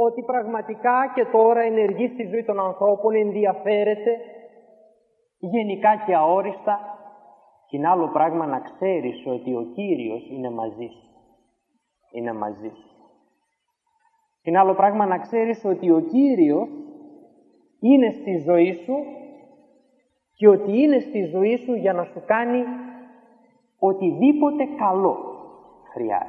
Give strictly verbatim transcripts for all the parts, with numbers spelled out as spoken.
ότι πραγματικά και τώρα ενεργεί στη ζωή των ανθρώπων, ενδιαφέρεται γενικά και αόριστα. Και είναι άλλο πράγμα να ξέρεις ότι ο Κύριος είναι μαζί σου. Είναι μαζί σου. Είναι άλλο πράγμα να ξέρεις ότι ο Κύριος είναι στη ζωή σου και ότι είναι στη ζωή σου για να σου κάνει οτιδήποτε καλό χρειάζεται.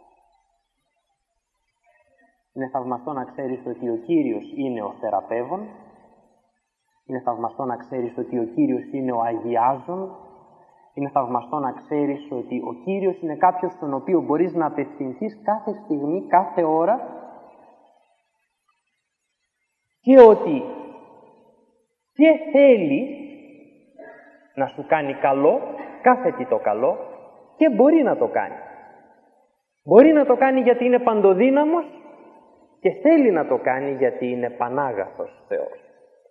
Είναι θαυμαστό να ξέρεις ότι ο Κύριος είναι ο θεραπεύων. Είναι θαυμαστό να ξέρεις ότι ο Κύριος είναι ο αγιάζων. Είναι θαυμαστό να ξέρεις ότι ο Κύριος είναι κάποιος στον οποίο μπορείς να απευθυνθείς κάθε στιγμή, κάθε ώρα και ότι και θέλει να σου κάνει καλό, κάθε τι το καλό, και μπορεί να το κάνει. Μπορεί να το κάνει γιατί είναι παντοδύναμος και θέλει να το κάνει γιατί είναι πανάγαθος Θεός.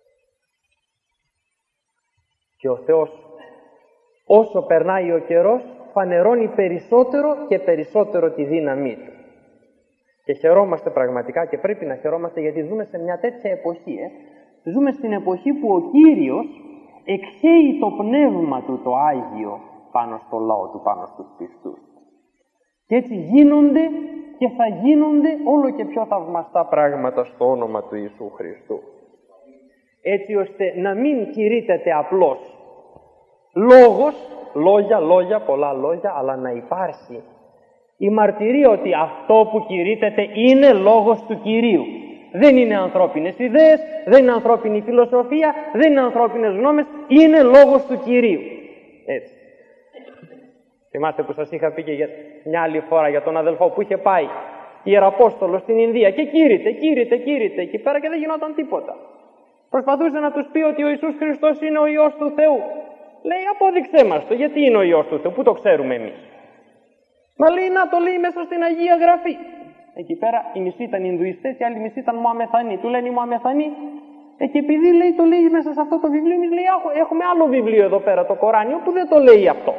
Και ο Θεός, όσο περνάει ο καιρός, φανερώνει περισσότερο και περισσότερο τη δύναμή Του. Και χαιρόμαστε πραγματικά και πρέπει να χαιρόμαστε γιατί ζούμε σε μια τέτοια εποχή. Ε. Ζούμε στην εποχή που ο Κύριος εκχέει το πνεύμα Του το Άγιο πάνω στο λαό Του, πάνω στους πιστούς. Και έτσι γίνονται και θα γίνονται όλο και πιο θαυμαστά πράγματα στο όνομα του Ιησού Χριστού. Έτσι ώστε να μην κηρύττεται απλώς λόγος, λόγια, λόγια, πολλά λόγια, αλλά να υπάρχει η μαρτυρία ότι αυτό που κηρύττεται είναι λόγος του Κυρίου. Δεν είναι ανθρώπινες ιδέες, δεν είναι ανθρώπινη φιλοσοφία, δεν είναι ανθρώπινες γνώμες, είναι λόγος του Κυρίου. Έτσι. Θυμάστε που σας είχα πει και για μια άλλη φορά για τον αδελφό που είχε πάει Ιεραπόστολο στην Ινδία και κήρυτε, κήρυτε, κήρυτε εκεί πέρα και δεν γινόταν τίποτα. Προσπαθούσε να τους πει ότι ο Ιησούς Χριστός είναι ο Υιός του Θεού. Λέει, απόδειξέ μας το, γιατί είναι ο Υιός του Θεού, πού το ξέρουμε εμείς. Μα λέει, να το λέει μέσα στην Αγία Γραφή. Εκεί πέρα οι μισοί ήταν Ινδουιστές, οι άλλοι μισοί ήταν Μωαμεθανοί. Του λένε οι Μωαμεθανοί, ε, και επειδή λέει, το λέει μέσα σε αυτό το βιβλίο, εμείς λέει, έχουμε άλλο βιβλίο εδώ πέρα, το Κοράνιο, που δεν το λέει αυτό.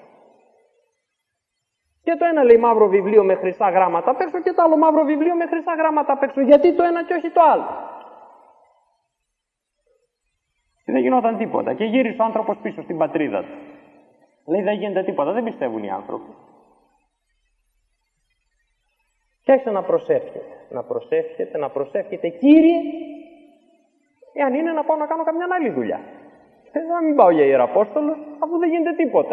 Και το ένα λέει μαύρο βιβλίο με χρυσά γράμματα απ' έξω και το άλλο μαύρο βιβλίο με χρυσά γράμματα απ' έξω. Γιατί το ένα και όχι το άλλο. Και δεν γινόταν τίποτα. Και γύρισε ο άνθρωπος πίσω στην πατρίδα του. Λέει, δεν γίνεται τίποτα, δεν πιστεύουν οι άνθρωποι. Και άρχισε να προσεύχεται, να προσεύχεται, να προσεύχεται. Κύριε, εάν είναι να πάω να κάνω καμιά άλλη δουλειά. Να μην πάω για Ιεραπόστολο, αφού δεν γίνεται τίποτα.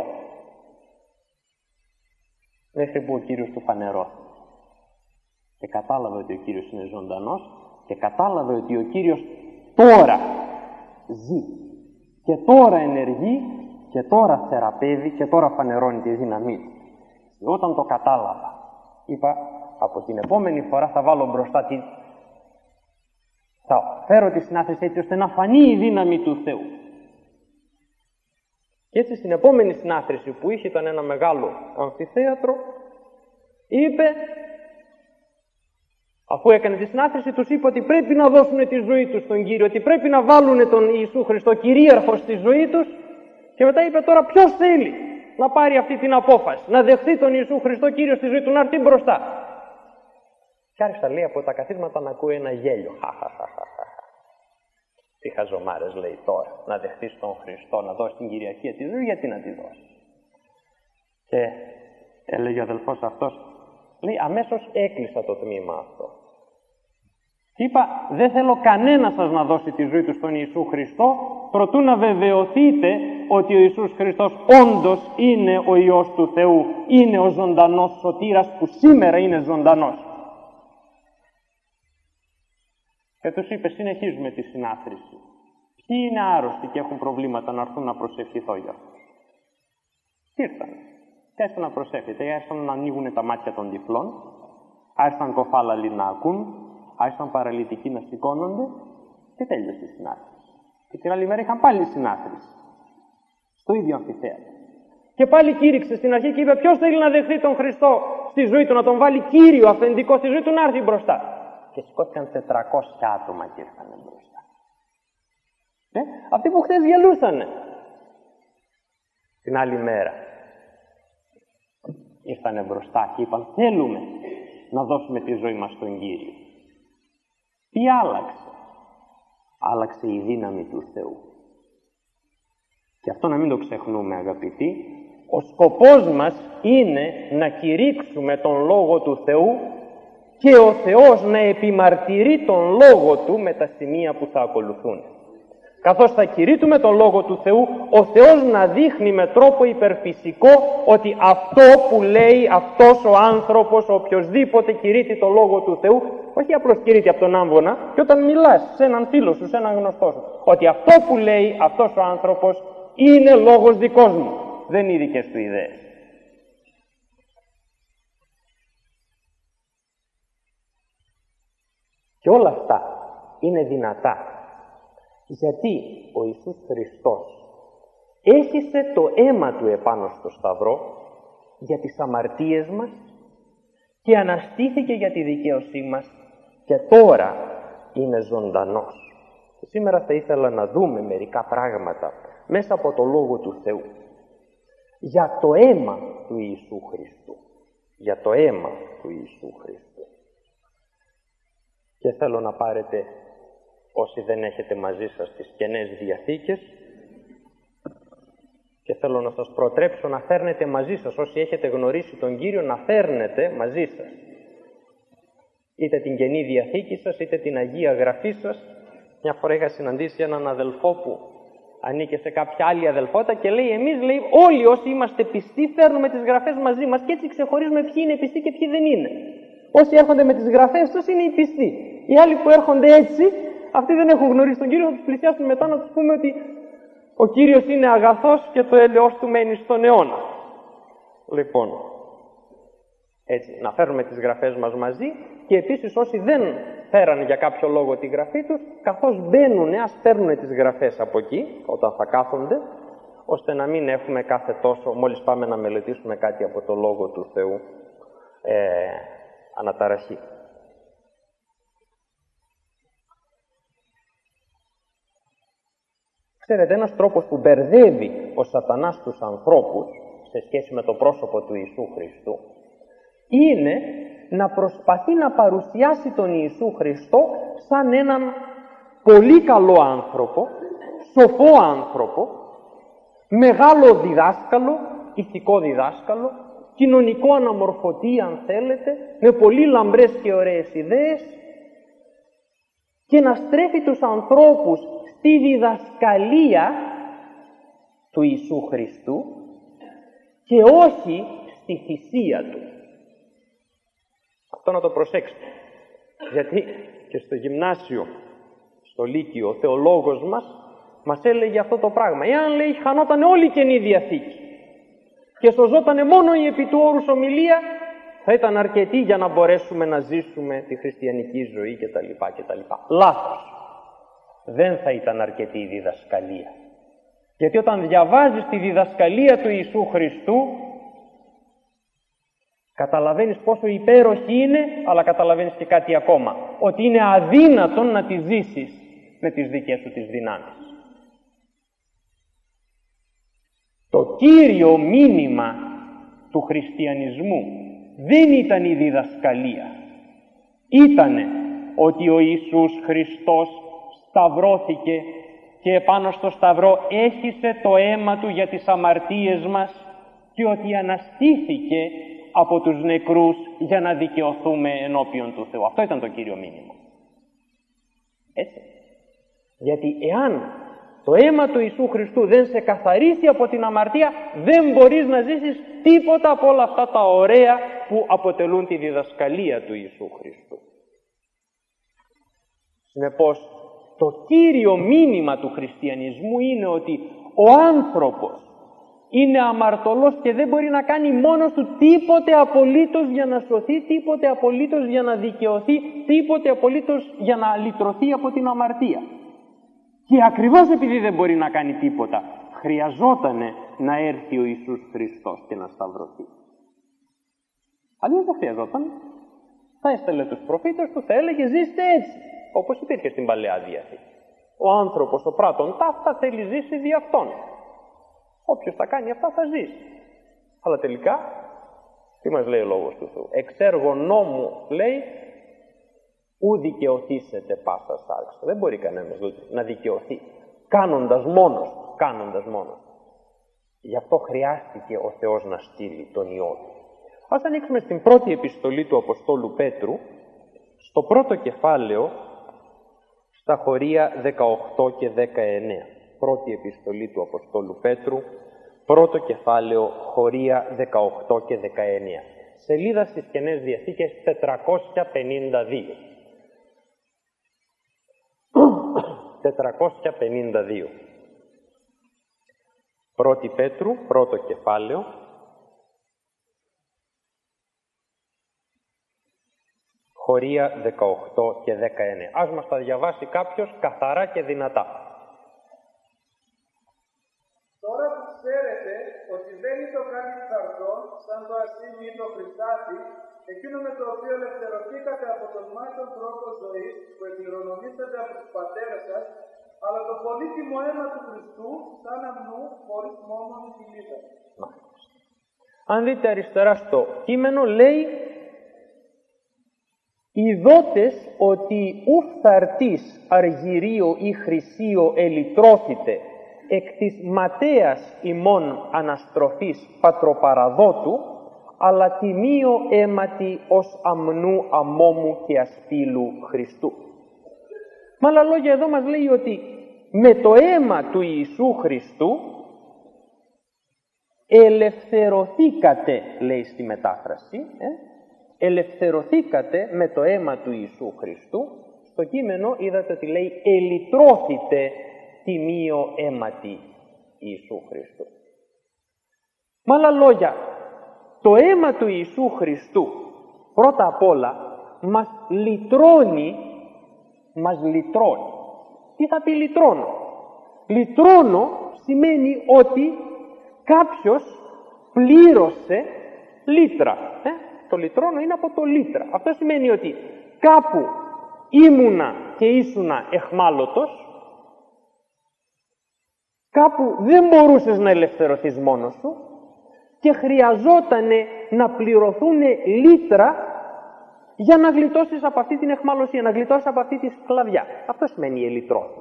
Μέχρι που ο Κύριος του φανερώθηκε. Και κατάλαβε ότι ο Κύριος είναι ζωντανός και κατάλαβε ότι ο Κύριος τώρα ζει και τώρα ενεργεί και τώρα θεραπεύει και τώρα φανερώνει τη δύναμή του. Και όταν το κατάλαβα, είπα, από την επόμενη φορά θα βάλω μπροστά τη... θα φέρω τη συνάθρηση έτσι ώστε να φανεί η δύναμη του Θεού. Και έτσι στην επόμενη συνάθρηση που είχε, ήταν ένα μεγάλο αμφιθέατρο, είπε, αφού έκανε τη συνάθρηση, τους είπε ότι πρέπει να δώσουν τη ζωή τους στον Κύριο, ότι πρέπει να βάλουν τον Ιησού Χριστό κυρίαρχο στη ζωή τους. Και μετά είπε, τώρα ποιος θέλει να πάρει αυτή την απόφαση, να δεχθεί τον Ιησού Χριστό Κύριο στη ζωή του, να έρθει μπροστά. Και άρχισα, λέει, από τα καθίσματα να ακούει ένα γέλιο. Χαχαχαχαχα. Τι χαζομάρες, λέει, τώρα, να δεχτείς τον Χριστό, να δώσει την κυριαρχία της ζωής, γιατί να τη δώσει. Και έλεγε ο αδελφός αυτός, λέει, αμέσως έκλεισα το τμήμα αυτό. Και είπα, δεν θέλω κανένα σας να δώσει τη ζωή του στον Ιησού Χριστό, προτού να βεβαιωθείτε ότι ο Ιησούς Χριστός όντως είναι ο Υιός του Θεού, είναι ο ζωντανός σωτήρας που σήμερα είναι ζωντανός. Και τους είπε, συνεχίζουμε τη συνάθρηση. Ποιοι είναι άρρωστοι και έχουν προβλήματα να έρθουν να προσευχηθώ για αυτούς. Ήρθαν. Και άρχισαν να προσεύχεται. Άρχισαν να ανοίγουν τα μάτια των τυφλών. Άρχισαν κοφάλαλοι να ακούν. Άρχισαν παραλυτικοί να σηκώνονται. Και τέλειωσε η συνάθρηση. Και την άλλη μέρα είχαν πάλι συνάθρηση. Στο ίδιο αμφιθέατρο. Και πάλι κήρυξε στην αρχή και είπε, ποιος θέλει να δεχθεί τον Χριστό στη ζωή του, να τον βάλει κύριο αφεντικό στη ζωή του, να έρθει μπροστά. Και σηκώθηκαν τετρακόσια άτομα και ήρθαν μπροστά. Ε, αυτοί που χθες γελούσανε. Την άλλη μέρα ήρθανε μπροστά και είπαν, θέλουμε να δώσουμε τη ζωή μας στον Κύριο. Τι άλλαξε? Άλλαξε η δύναμη του Θεού. Και αυτό να μην το ξεχνούμε, αγαπητοί. Ο σκοπός μας είναι να κηρύξουμε τον Λόγο του Θεού και ο Θεός να επιμαρτυρεί τον Λόγο Του με τα σημεία που θα ακολουθούν. Καθώς θα κηρύττουμε τον Λόγο του Θεού, ο Θεός να δείχνει με τρόπο υπερφυσικό ότι αυτό που λέει αυτός ο άνθρωπος, οποιοσδήποτε κηρύττει τον Λόγο του Θεού, όχι απλώς κηρύττει από τον άμβονα, και όταν μιλάς σε έναν φίλο σου, σε έναν γνωστό σου, ότι αυτό που λέει αυτός ο άνθρωπος είναι λόγος δικός μου, δεν είναι οι δικές του ιδέες. Και όλα αυτά είναι δυνατά, γιατί ο Ιησούς Χριστός έχισε το αίμα Του επάνω στο Σταυρό για τις αμαρτίες μας και αναστήθηκε για τη δικαίωσή μας και τώρα είναι ζωντανός. Και σήμερα θα ήθελα να δούμε μερικά πράγματα μέσα από το Λόγο του Θεού για το αίμα του Ιησού Χριστού. Για το αίμα του Ιησού Χριστού. Και θέλω να πάρετε, όσοι δεν έχετε μαζί σας τις Καινές Διαθήκες, και θέλω να σας προτρέψω να φέρνετε μαζί σας, όσοι έχετε γνωρίσει τον Κύριο, να φέρνετε μαζί σας είτε την Καινή Διαθήκη σας, είτε την Αγία Γραφή σας. Μια φορά είχα συναντήσει έναν αδελφό που ανήκε σε κάποια άλλη αδελφότητα και λέει, εμείς λέει, όλοι όσοι είμαστε πιστοί φέρνουμε τις γραφές μαζί μας και έτσι ξεχωρίζουμε ποιοι είναι πιστοί και ποιοι δεν είναι. Όσοι έρχονται με τις γραφές τους είναι οι πιστοί. Οι άλλοι που έρχονται έτσι, αυτοί δεν έχουν γνωρίσει τον Κύριο, να τους πλησιάσουμε μετά να τους πούμε ότι ο Κύριος είναι αγαθός και το έλεος Του μένει στον αιώνα. Λοιπόν, έτσι, να φέρουμε τις γραφές μας μαζί και επίσης όσοι δεν φέρανε για κάποιο λόγο τη γραφή τους, καθώς μπαίνουν, ας παίρνουν τις γραφές από εκεί, όταν θα κάθονται, ώστε να μην έχουμε κάθε τόσο, μόλις πάμε να μελετήσουμε κάτι από το Λόγο του Θεού, ε, αναταραχή. Ξέρετε, ένας τρόπος που μπερδεύει ο σατανάς τους ανθρώπους σε σχέση με το πρόσωπο του Ιησού Χριστού είναι να προσπαθεί να παρουσιάσει τον Ιησού Χριστό σαν έναν πολύ καλό άνθρωπο, σοφό άνθρωπο, μεγάλο διδάσκαλο, ηθικό διδάσκαλο, κοινωνικό αναμορφωτή αν θέλετε, με πολύ λαμπρές και ωραίες ιδέες, και να στρέφει τους ανθρώπους στη διδασκαλία του Ιησού Χριστού και όχι στη θυσία Του. Αυτό να το προσέξετε. Γιατί και στο γυμνάσιο, στο Λύκειο, ο θεολόγος μας μας έλεγε αυτό το πράγμα. Εάν λέει χανόταν όλη η Καινή Διαθήκη και σωζότανε μόνο η επί του όρους ομιλία, θα ήταν αρκετή για να μπορέσουμε να ζήσουμε τη χριστιανική ζωή κτλ. κτλ. Λάθος. Δεν θα ήταν αρκετή η διδασκαλία. Γιατί όταν διαβάζεις τη διδασκαλία του Ιησού Χριστού, καταλαβαίνεις πόσο υπέροχη είναι, αλλά καταλαβαίνεις και κάτι ακόμα. Ότι είναι αδύνατον να τη ζήσεις με τις δικές σου τις δυνάμεις. Το κύριο μήνυμα του χριστιανισμού δεν ήταν η διδασκαλία. Ήτανε ότι ο Ιησούς Χριστός σταυρώθηκε και επάνω στο σταυρό έχισε το αίμα Του για τις αμαρτίες μας και ότι αναστήθηκε από τους νεκρούς για να δικαιωθούμε ενώπιον του Θεού. Αυτό ήταν το κύριο μήνυμα. Έτσι. Γιατί εάν το αίμα του Ιησού Χριστού δεν σε καθαρίσει από την αμαρτία, δεν μπορείς να ζήσεις τίποτα από όλα αυτά τα ωραία που αποτελούν τη διδασκαλία του Ιησού Χριστού. Συνεπώς, το κύριο μήνυμα του χριστιανισμού είναι ότι ο άνθρωπος είναι αμαρτωλός και δεν μπορεί να κάνει μόνος του τίποτε απολύτως για να σωθεί, τίποτε απολύτως για να δικαιωθεί, τίποτε απολύτως για να λυτρωθεί από την αμαρτία. Και ακριβώς επειδή δεν μπορεί να κάνει τίποτα, χρειαζότανε να έρθει ο Ιησούς Χριστός και να σταυρωθεί. Αλλιώς δεν χρειαζόταν. Θα έστελνε τους προφήτες του, θα έλεγε ζήστε έτσι, όπως υπήρχε στην Παλαιά Διαθήκη. Ο άνθρωπος, ο πράτων ταύτα, θέλει ζήσει δι' αυτόν. Όποιος τα κάνει αυτά θα ζήσει. Αλλά τελικά, τι μας λέει ο Λόγος του Θεού? Εξ έργων νόμου, λέει, ου δικαιωθήσετε πάσα σάρξα. Δεν μπορεί κανένας να δικαιωθεί κάνοντας μόνος, κάνοντας μόνος. Γι' αυτό χρειάστηκε ο Θεός να στείλει τον Υιό Του. Ας ανοίξουμε στην πρώτη επιστολή του Αποστόλου Πέτρου, στο πρώτο κεφάλαιο, στα χωρία δεκαοκτώ και δεκαεννέα. Πρώτη επιστολή του Αποστόλου Πέτρου, πρώτο κεφάλαιο, χωρία δεκαοκτώ και δεκαεννέα. Σελίδα στις Καινές Διαθήκες τετρακόσια πενήντα δύο. τετρακόσια πενήντα δύο. Πρώτη Πέτρου, πρώτο κεφάλαιο, χωρία δεκαοκτώ και δεκαεννέα. Ας μας τα διαβάσει κάποιος καθαρά και δυνατά. Τώρα που ξέρετε ότι δεν είναι το κάτι φθαρτόν, σαν το ασήμι το χρυσάφι, εκείνο με το οποίο ελευθερωθήκατε από τον μάτων τρόπο ζωής που εκληρονομήσατε από τους πατέρες σας, αλλά το πολύτιμο αίμα του Χριστού, σαν αμνού, χωρίς μόνον κοιλίδα. Αν δείτε αριστερά στο κείμενο, λέει «Ιδότες ότι ου φθαρτής αργυρίο ή χρυσίο ελιτρώθητε εκ της ματέας ημών αναστροφής πατροπαραδότου, αλλά τιμίο αίματι ως αμνού αμόμου και ασπύλου Χριστού». Με άλλα λόγια, εδώ μας λέει ότι με το αίμα του Ιησού Χριστού ελευθερωθήκατε, λέει στη μετάφραση, ε? ελευθερωθήκατε με το αίμα του Ιησού Χριστού. Στο κείμενο είδατε ότι λέει ελιτρώθητε τιμίο αίματι Ιησού Χριστού. Με άλλα λόγια, το αίμα του Ιησού Χριστού πρώτα απ' όλα μας λυτρώνει, μας λυτρώνει. Τι θα πει λυτρώνω? Λυτρώνω σημαίνει ότι κάποιος πλήρωσε λίτρα. Ε? Το λυτρώνω είναι από το λίτρα. Αυτό σημαίνει ότι κάπου ήμουνα και ήσουνα εχμάλωτος, κάπου δεν μπορούσες να ελευθερωθείς μόνος σου και χρειαζότανε να πληρωθούν λίτρα για να γλιτώσεις από αυτή την εχμαλωσία, να γλιτώσεις από αυτή τη σκλαβιά. Αυτό σημαίνει η ελιτρώθη.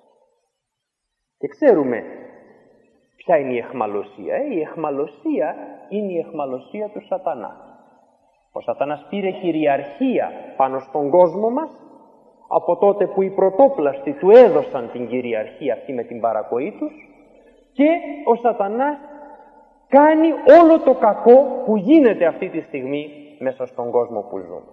Και ξέρουμε ποια είναι η εχμαλωσία. Ε? Η εχμαλωσία είναι η εχμαλωσία του σατανά. Ο σατανάς πήρε κυριαρχία πάνω στον κόσμο μας από τότε που οι πρωτόπλαστοι του έδωσαν την κυριαρχία αυτή με την παρακοή τους, και ο σατανάς κάνει όλο το κακό που γίνεται αυτή τη στιγμή μέσα στον κόσμο που ζούμε.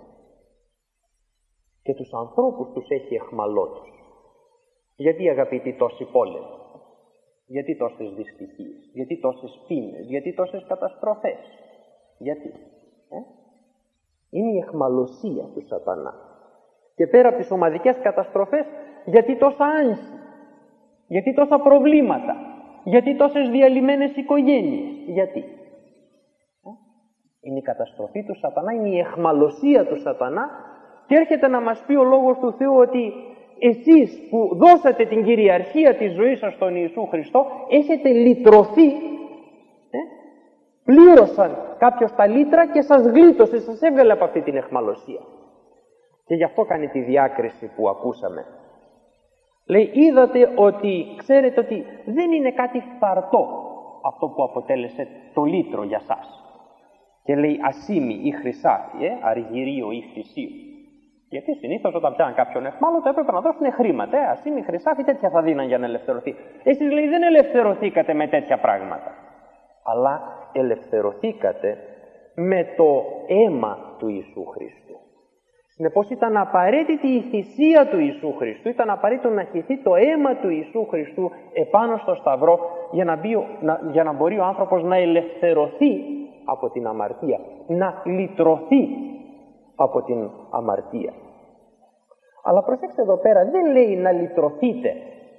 Και τους ανθρώπους τους έχει εχμαλώτους. Γιατί, αγαπητοί, τόσοι πόλεμοι? Γιατί τόσες δυστυχίες? Γιατί τόσες πείνες? Γιατί τόσες καταστροφές? Γιατί? Ε? Είναι η εχμαλωσία του σατανά. Και πέρα από τις ομαδικές καταστροφές, γιατί τόσα άγχη? Γιατί τόσα προβλήματα? Γιατί τόσες διαλυμένες οικογένειες? Γιατί? Ε? Είναι η καταστροφή του σατανά, είναι η εχμαλωσία του σατανά, και έρχεται να μας πει ο Λόγος του Θεού ότι εσείς που δώσατε την κυριαρχία της ζωής σας στον Ιησού Χριστό, έχετε λυτρωθεί, ε? πλήρωσαν κάποιος τα λίτρα και σας γλίτωσε, σας έβγαλε από αυτή την εχμαλωσία. Και γι' αυτό κάνει τη διάκριση που ακούσαμε. Λέει, είδατε ότι, ξέρετε ότι δεν είναι κάτι φθαρτό αυτό που αποτέλεσε το λίτρο για σας. Και λέει ασήμι ή χρυσάφι, ε, αργυρίο ή χρυσίο. Γιατί συνήθως όταν πιάναν κάποιον εχμάλωτο έπρεπε να δώσουν χρήματα. Ε, ασήμι, χρυσάφι, τέτοια θα δίναν για να ελευθερωθεί. Εσείς, λέει, δεν ελευθερωθήκατε με τέτοια πράγματα. Αλλά ελευθερωθήκατε με το αίμα του Ιησού Χριστού. Συνεπώς ήταν απαραίτητη η θυσία του Ιησού Χριστού, ήταν απαραίτητο να χυθεί το αίμα του Ιησού Χριστού επάνω στο σταυρό για να, μπει, να, για να μπορεί ο άνθρωπος να ελευθερωθεί από την αμαρτία, να λυτρωθεί από την αμαρτία. Αλλά προσέξτε εδώ πέρα, δεν λέει να λυτρωθείτε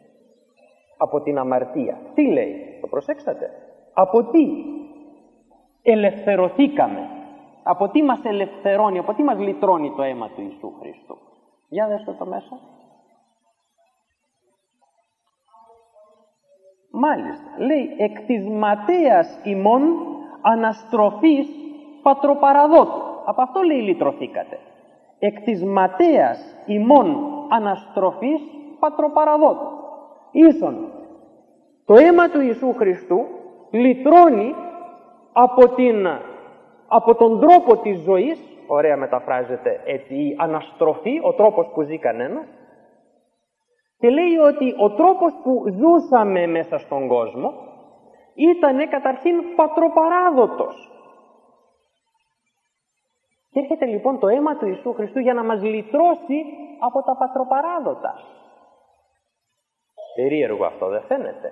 από την αμαρτία. Τι λέει? Το προσέξατε? Από τι ελευθερωθήκαμε? Από τι μας ελευθερώνει, από τι μας λυτρώνει το αίμα του Ιησού Χριστού? Για δέστε το μέσα. Μάλιστα, λέει εκ της ματέας ημών αναστροφής πατροπαραδότου. Από αυτό λέει λυτρωθήκατε. εκ της ματέας ημών αναστροφής πατροπαραδότου. Ίσον, το αίμα του Ιησού Χριστού λυτρώνει από, την, από τον τρόπο της ζωής, ωραία μεταφράζεται έτσι, η αναστροφή, ο τρόπος που ζει κανένας, και λέει ότι ο τρόπος που ζούσαμε μέσα στον κόσμο ήτανε καταρχήν πατροπαράδοτος. Και έρχεται λοιπόν το αίμα του Ιησού Χριστού για να μας λυτρώσει από τα πατροπαράδοτα. Περίεργο αυτό, δεν φαίνεται?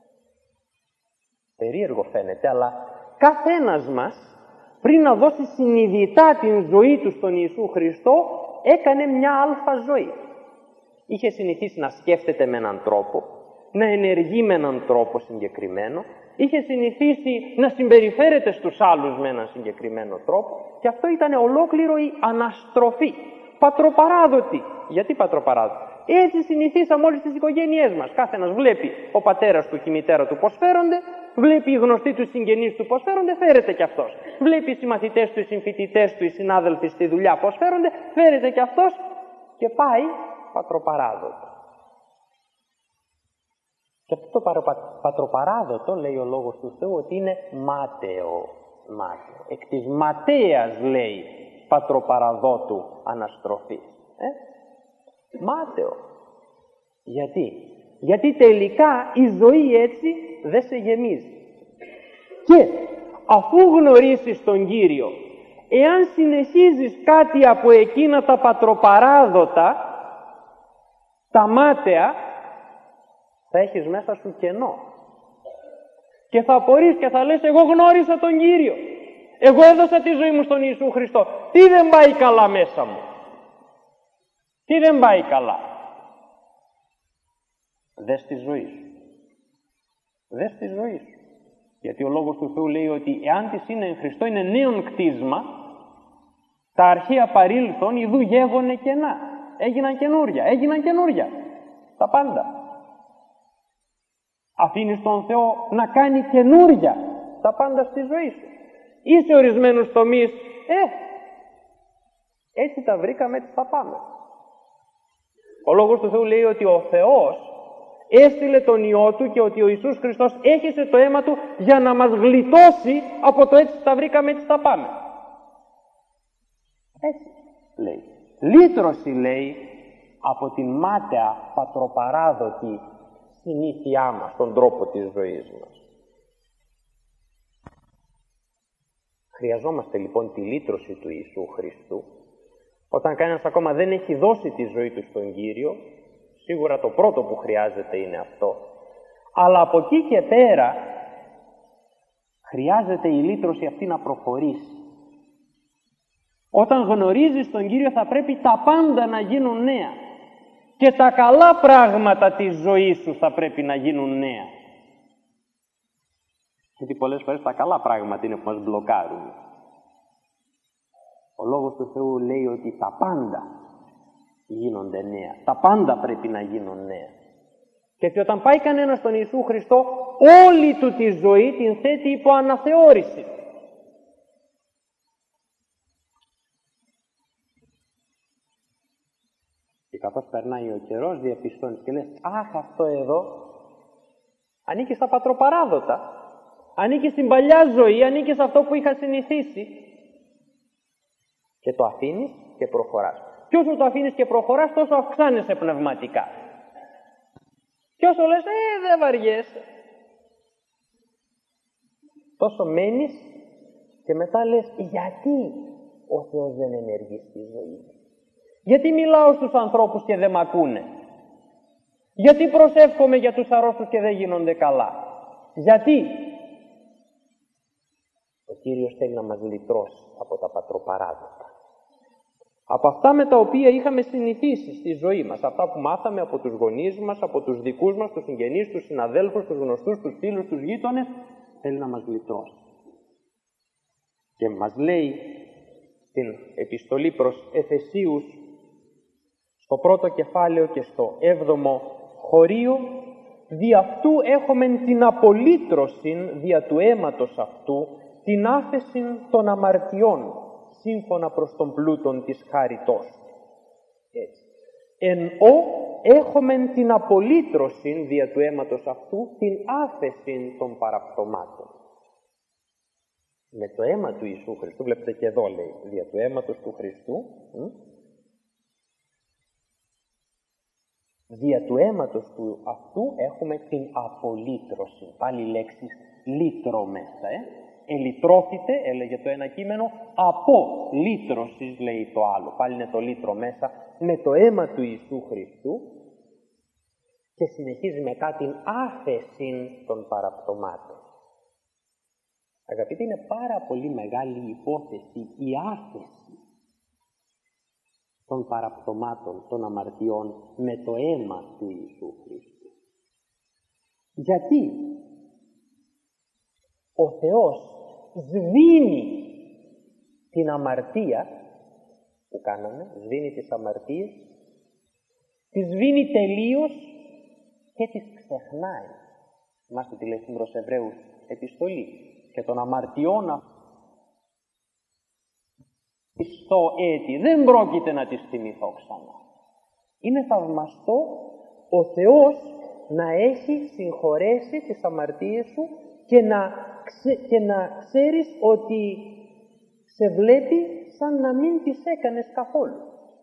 Περίεργο φαίνεται, αλλά κάθε ένας μας πριν να δώσει συνειδητά την ζωή του στον Ιησού Χριστό έκανε μια αλφα ζωή. Είχε συνηθίσει να σκέφτεται με έναν τρόπο, να ενεργεί με έναν τρόπο συγκεκριμένο, είχε συνηθίσει να συμπεριφέρεται στους άλλους με έναν συγκεκριμένο τρόπο, και αυτό ήταν ολόκληρο η αναστροφή. Πατροπαράδοτη. Γιατί πατροπαράδοτη? Έτσι συνηθίσαμε όλες τις οικογένειές μας. Κάθε ένας βλέπει ο πατέρας του και η μητέρα του πώς φέρονται, βλέπει οι γνωστοί του συγγενείς του πώς φέρονται, φέρεται και αυτός. Βλέπει οι συμμαθητές του, οι συμφοιτητές του, οι συνάδελφοι στη δουλειά πώς φέρονται, φέρεται και αυτός, και πάει πατροπαράδοτο. Και αυτό το πατροπαράδοτο, λέει ο Λόγος του Θεού, ότι είναι μάταιο. μάταιο. Εκ της ματέας, λέει, πατροπαραδότου αναστροφή. Ε? Μάταιο. Γιατί? Γιατί τελικά η ζωή έτσι δεν σε γεμίζει. Και αφού γνωρίσεις τον Κύριο, εάν συνεχίζεις κάτι από εκείνα τα πατροπαράδοτα, τα μάταια, θα έχεις μέσα σου κενό. Και θα απορείς και θα λες, εγώ γνώρισα τον Κύριο. Εγώ έδωσα τη ζωή μου στον Ιησού Χριστό. Τι δεν πάει καλά μέσα μου? Τι δεν πάει καλά? Δες τη ζωή σου. Δες τη ζωή σου. Γιατί ο Λόγος του Θεού λέει ότι εάν της είναι εν Χριστώ, είναι νέον κτίσμα, τα αρχαία παρήλθον ιδού γέγονε κενά. Έγιναν καινούρια, έγιναν καινούρια. Τα πάντα. Αφήνεις τον Θεό να κάνει καινούρια τα πάντα στη ζωή σου. Ή σε ορισμένους τομείς, ε, έτσι τα βρήκαμε, έτσι θα πάμε. Ο Λόγος του Θεού λέει ότι ο Θεός έστειλε τον Υιό Του και ότι ο Ιησούς Χριστός έχισε το αίμα Του για να μας γλιτώσει από το έτσι τα βρήκαμε, έτσι θα πάμε. Έτσι λέει. Λύτρωση, λέει, από την μάταια πατροπαράδοτη συνήθειά μας, τον τρόπο της ζωής μας. Χρειαζόμαστε λοιπόν τη λύτρωση του Ιησού Χριστού. Όταν κανένας ακόμα δεν έχει δώσει τη ζωή του στον Κύριο, σίγουρα το πρώτο που χρειάζεται είναι αυτό. Αλλά από εκεί και πέρα χρειάζεται η λύτρωση αυτή να προχωρήσει. Όταν γνωρίζεις τον Κύριο θα πρέπει τα πάντα να γίνουν νέα. Και τα καλά πράγματα της ζωής σου θα πρέπει να γίνουν νέα. Γιατί πολλές φορές τα καλά πράγματα είναι που μας μπλοκάρουν. Ο Λόγος του Θεού λέει ότι τα πάντα γίνονται νέα. Τα πάντα πρέπει να γίνουν νέα. Και ότι όταν πάει κανένας στον Ιησού Χριστό, όλη του τη ζωή την θέτει υπό αναθεώρηση. Και καθώς περνάει ο καιρός, διαπιστώνεις και λες, αχ, αυτό εδώ ανήκει στα πατροπαράδοτα, ανήκει στην παλιά ζωή, ανήκει σε αυτό που είχα συνηθίσει. Και το αφήνεις και προχωράς. Και όσο το αφήνεις και προχωράς, τόσο αυξάνεσαι πνευματικά. Και όσο λες, ε, δεν βαριέσαι, τόσο μένεις και μετά λες, γιατί ο Θεός δεν ενεργεί στη ζωή μου? Γιατί μιλάω στους ανθρώπους και δεν μ' ακούνε? Γιατί προσεύχομαι για τους αρρώστους και δεν γίνονται καλά? Γιατί? Ο Κύριος θέλει να μας λυτρώσει από τα πατροπαράδοτα. Από αυτά με τα οποία είχαμε συνηθίσει στη ζωή μας, αυτά που μάθαμε από τους γονείς μας, από τους δικούς μας, τους συγγενείς, τους συναδέλφους, τους γνωστούς, τους φίλους, τους γείτονες, θέλει να μας λυτρώσει. Και μας λέει στην επιστολή προς Εφεσίους, στο πρώτο κεφάλαιο και στο έβδομο χωρίο, δι' αυτού έχουμε την απολύτρωση δια του αίματος αυτού, την άφεση των αμαρτιών, σύμφωνα προς τον πλούτον της χάριτός. Έτσι. Εν ο έχομεν την απολύτρωση δια του αίματος αυτού, την άφεση των παραπτωμάτων. Με το αίμα του Ιησού Χριστού, βλέπετε και εδώ λέει, δια του αίματος του Χριστού, μ? δια του αίματος του αυτού έχουμε την απολύτρωση. Πάλι λέξεις λύτρο μέσα, ε. Ελυτρώθητε, έλεγε το ένα κείμενο, από λύτρωσης λέει το άλλο. Πάλι είναι το λύτρο μέσα, με το αίμα του Ιησού Χριστού, και συνεχίζει μετά την άφεση των παραπτωμάτων. Αγαπητοί, είναι πάρα πολύ μεγάλη υπόθεση η άφεση των παραπτωμάτων, των αμαρτιών, με το αίμα του Ιησού Χριστού. Γιατί ο Θεός σβήνει την αμαρτία που κάναμε, σβήνει τις αμαρτίες, τις σβήνει τελείως και τις ξεχνάει. Θυμάστε τι λέει στην προς Εβραίους επιστολή, και των αμαρτιών στο έτη δεν πρόκειται να τις θυμηθώ ξανά. Είναι θαυμαστό ο Θεός να έχει συγχωρέσει τις αμαρτίες σου και να, ξε, και να ξέρεις ότι σε βλέπει σαν να μην τις έκανες καθόλου.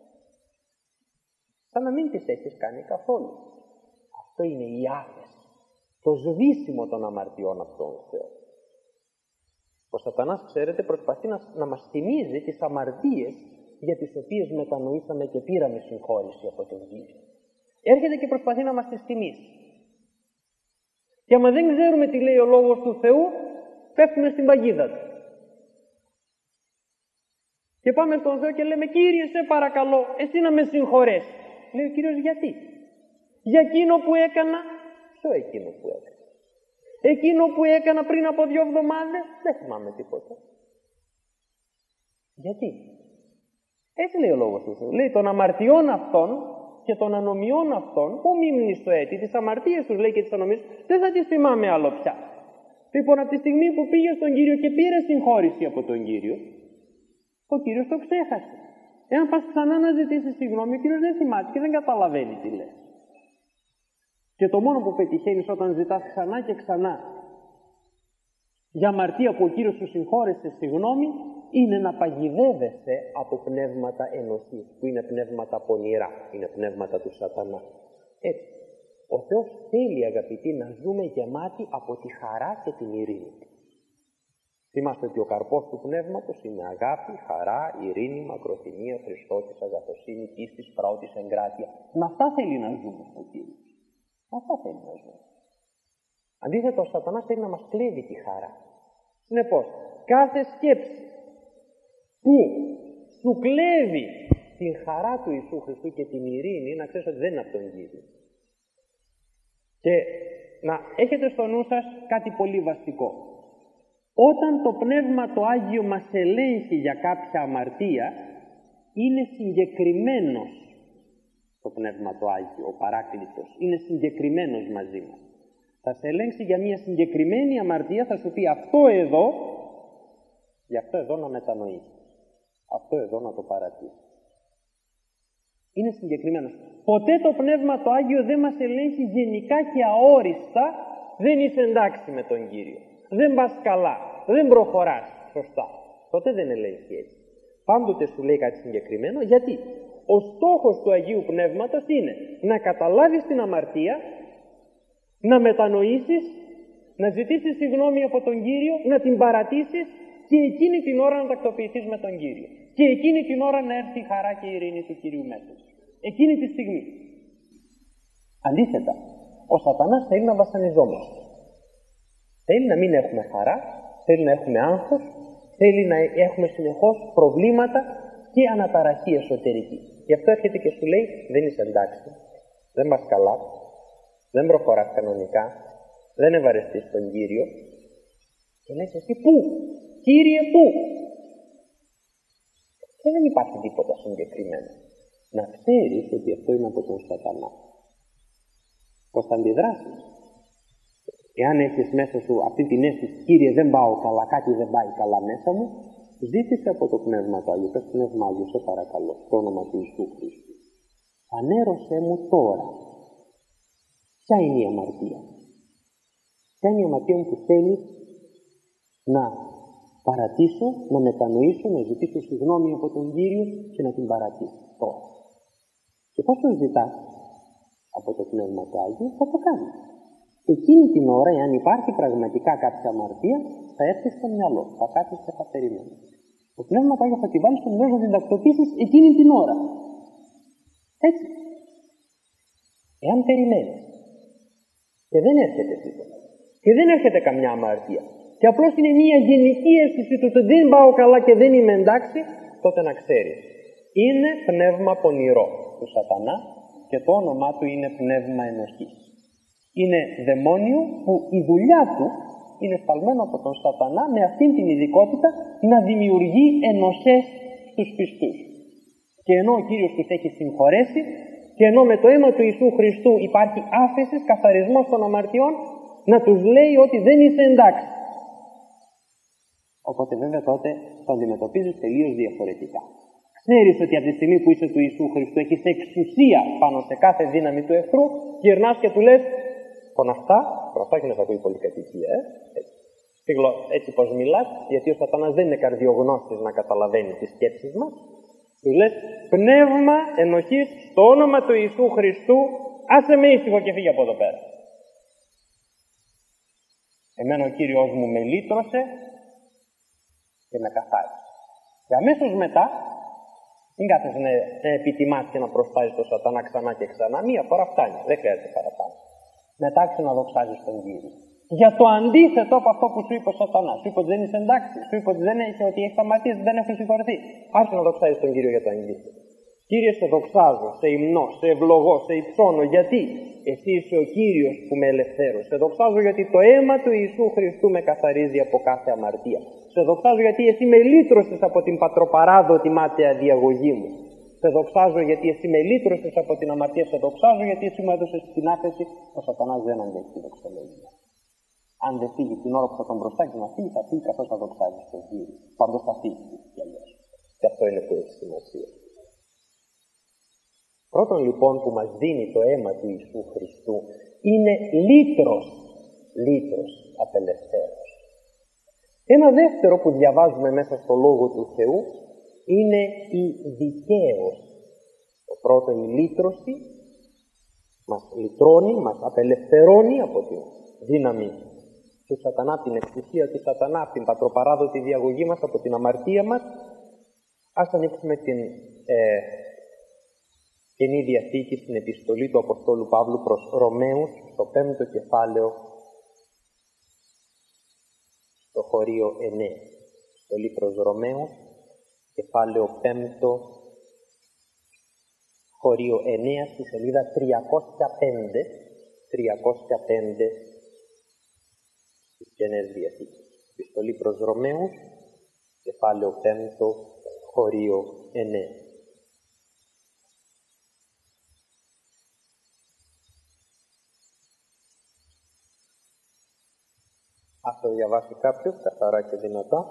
Σαν να μην τις έχεις κάνει καθόλου. Αυτό είναι η άφεση, το σβήσιμο των αμαρτιών από τον Θεό. Ο Σατανάς, ξέρετε, προσπαθεί να, να μας θυμίζει τις αμαρτίες για τις οποίες μετανοήσαμε και πήραμε συγχώρηση από τον Κύριο. Έρχεται και προσπαθεί να μας τις θυμίσει. Και άμα δεν ξέρουμε τι λέει ο Λόγος του Θεού, πέφτουμε στην παγίδα του. Και πάμε στον Θεό και λέμε, Κύριε, σε παρακαλώ, εσύ να με συγχωρέσεις. Λέει ο Κύριος, γιατί? Για εκείνο που έκανα. Ποιο εκείνο που έκανα? Εκείνο που έκανα πριν από δύο εβδομάδες, δεν θυμάμαι τίποτα. Γιατί? Έτσι λέει ο Λόγος του Θεού. Λέει, των αμαρτιών αυτών και των ανομιών αυτών που μείνουν στο έτη, τις αμαρτίες τους λέει και τις ανομίες, δεν θα τις θυμάμαι άλλο πια. Λοιπόν, από τη στιγμή που πήγε στον Κύριο και πήρε συγχώρηση από τον Κύριο, ο Κύριος το ξέχασε. Εάν πας ξανά να ζητήσεις συγγνώμη, ο Κύριος δεν θυμάται και δεν καταλαβαίνει τι λες. Και το μόνο που πετυχαίνεις όταν ζητάς ξανά και ξανά για αμαρτία που ο Κύριος σου συγχώρεσε συγγνώμη, είναι να παγιδεύεσαι από πνεύματα ενοχής, που είναι πνεύματα πονηρά, είναι πνεύματα του Σατανά. Έτσι, ο Θεός θέλει, αγαπητοί, να ζούμε γεμάτοι από τη χαρά και την ειρήνη. Θυμάστε ότι ο καρπός του πνεύματος είναι αγάπη, χαρά, ειρήνη, μακροθυμία, Χριστότης, αγαθοσύνη, πίστης, πραότης, εγκράτεια. Με αυτά θέλει να ζούμε ο Κύριος. Με αυτά θέλει να ζούμε. Αντίθετα, ο Σατανάς θέλει να μας κλέβει τη χαρά. Συνεπώς, κάθε σκέψη που σου κλέβει την χαρά του Ιησού Χριστού και την ειρήνη, να ξέρεις ότι δεν είναι από τον Κύριο. Και να έχετε στο νου σας κάτι πολύ βασικό. Όταν το Πνεύμα το Άγιο μας ελέγχει για κάποια αμαρτία, είναι συγκεκριμένος το Πνεύμα το Άγιο, ο Παράκλητος, είναι συγκεκριμένος μαζί μας. Θα σε ελέγξει για μια συγκεκριμένη αμαρτία, θα σου πει αυτό εδώ, γι' αυτό εδώ να μετανοήσεις, αυτό εδώ να το παρατήσεις. Είναι συγκεκριμένος. Ποτέ το Πνεύμα το Άγιο δεν μας ελέγχει γενικά και αόριστα, δεν είσαι εντάξει με τον Κύριο, δεν πας καλά, δεν προχωράς σωστά. Τότε δεν ελέγχει έτσι. Πάντοτε σου λέει κάτι συγκεκριμένο, γιατί ο στόχος του Αγίου Πνεύματος είναι να καταλάβεις την αμαρτία, να μετανοήσεις, να ζητήσεις συγγνώμη από τον Κύριο, να την παρατήσεις και εκείνη την ώρα να τακτοποιηθείς με τον Κύριο. Και εκείνη την ώρα να έρθει η χαρά και η ειρήνη του Κυρίου μέσα σου. Εκείνη τη στιγμή. Αντίθετα, ο Σατανάς θέλει να βασανιζόμαστε. Θέλει να μην έχουμε χαρά, θέλει να έχουμε άγχος, θέλει να έχουμε συνεχώς προβλήματα και αναταραχή εσωτερική. Γι' αυτό έρχεται και σου λέει, δεν είσαι εντάξει, δεν πας καλά, δεν προχωράς κανονικά, δεν ευαρεστείς τον Κύριο. Και λες εσύ πού, Κύριε πού? Και δεν υπάρχει τίποτα συγκεκριμένο. Να ξέρεις ότι αυτό είναι από τον Σατανά. Πώς θα αντιδράσεις? Εάν έχεις μέσα σου αυτή την αίσθηση, Κύριε δεν πάω καλά, κάτι δεν πάει καλά μέσα μου, ζήτησε από το Πνεύμα του Άγιο, πες Πνεύμα Άγιο, σε παρακαλώ, στο όνομα του Ιησού Χριστού, φανέρωσέ μου τώρα ποια είναι η αμαρτία. Ποια είναι η αμαρτία μου που θέλει να παρατήσω, να μετανοήσω, να ζητήσω συγγνώμη από τον Κύριο και να την παρατήσω τώρα. Και πώς το ζητάς από το Πνεύμα του Άγιο, θα το κάνεις. Εκείνη την ώρα, εάν υπάρχει πραγματικά κάποια αμαρτία, θα έρθει στο μυαλό, θα κάτσεις και θα περιμένεις. Το Πνεύμα του Άγιο θα τη βάλει στο μυαλό να την τακτοποιήσεις εκείνη την ώρα. Έτσι. Εάν περιμένεις και δεν έρχεται τίποτα και δεν έρχεται καμιά αμαρτία και απλώς είναι μια γενική αίσθηση του ότι δεν πάω καλά και δεν είμαι εντάξει, τότε να ξέρεις. Είναι πνεύμα πονηρό του σατανά και το όνομά του είναι πνεύμα ενοχής. Είναι δαιμόνιο που η δουλειά του είναι σταλμένο από τον σατανά με αυτήν την ειδικότητα να δημιουργεί ενοχές στους πιστούς. Και ενώ ο Κύριος τους έχει συγχωρέσει και ενώ με το αίμα του Ιησού Χριστού υπάρχει άφεση, καθαρισμός των αμαρτιών, να τους λέει ότι δεν είσαι εντάξει. Οπότε βέβαια τότε το αντιμετωπίζεις τελείως διαφορετικά. Ξέρεις ότι από τη στιγμή που είσαι του Ιησού Χριστού έχεις εξουσία πάνω σε κάθε δύναμη του εχθρού, γυρνάς και του λες «Πον αυτά, πον αυτά και να τα ακούει πολυκατοικία, ε, έτσι, έτσι πως μιλάς, γιατί ο σατανάς δεν είναι καρδιογνώστης να καταλαβαίνει τις σκέψεις μας». Του λες «Πνεύμα ενοχής στο όνομα του Ιησού Χριστού, άσε με ήσυχο και φύγε από εδώ πέρα». Εμένα ο Κύριος μου με λύτρωσε και με καθάρισε. Και αμέσως μετά, μην κάθεσαι να επιτιμάς και να προσπάζεις τον σατανά ξανά και ξανά. Μία φορά φτάνει, δεν χρειάζεται παραπάνω. Μετά ξαναδοξάζεις τον Κύριο. Για το αντίθετο από αυτό που σου είπε ο σατανάς. Σου είπε ότι δεν είσαι εντάξει, σου είπε ότι δεν έχει, ότι έχει σταματήσει, δεν έχουν συγχωρηθεί. Άρχισε να δοξάζεις τον Κύριο για το αντίθετο. Κύριε, σε δοξάζω, σε υμνώ, σε ευλογώ, σε υψώνω. Γιατί εσύ είσαι ο Κύριος που με ελευθέρωσε. Σε δοξάζω γιατί το αίμα του Ιησού Χριστού με καθαρίζει από κάθε αμαρτία. Σε δοξάζω γιατί εσύ με λύτρωσες από την πατροπαράδοτη μάταια διαγωγή μου. Σε δοξάζω γιατί εσύ με λύτρωσες από την αμαρτία. Σε δοξάζω γιατί εσύ μου έδωσες την άφεση. Ο σατανάς δεν αντέχει τη δοξολογία. Αν δεν φύγει την ώρα που θα τον μπροστάξει να φύγει, θα φύγει καθώς θα δοξάζει τον Κύριο. Πάντως θα φύγει κι αλλιώς. Και αυτό είναι που έχει σημασία. Πρώτον λοιπόν που μας δίνει το αίμα του Ιησού Χριστού είναι λύτρος, λύτρος απελευθέρωση. Ένα δεύτερο που διαβάζουμε μέσα στο Λόγο του Θεού είναι η δικαίωση. Το πρώτο είναι η λύτρωση, μας λυτρώνει, μας απελευθερώνει από τη δύναμη του σατανά, την εξουσία του σατανά, από την πατροπαράδοτη διαγωγή μας, από την αμαρτία μας. Ας ανοίξουμε την ε, Καινή Διαθήκη στην επιστολή του Αποστόλου Παύλου προς Ρωμαίους, στο πέμπτο κεφάλαιο, στο χωρίο εννέα. Επιστολή προς Ρωμαίους, κεφάλαιο πέμπτο, χωρίο εννέα, στη σελίδα τριακόσια πέντε, τριακόσια πέντε της Καινής Διαθήκης. Επιστολή προς Ρωμαίους, κεφάλαιο πέμπτο, χωρίο εννέα. Ας το διαβάσει κάποιος καθαρά και δυνατά.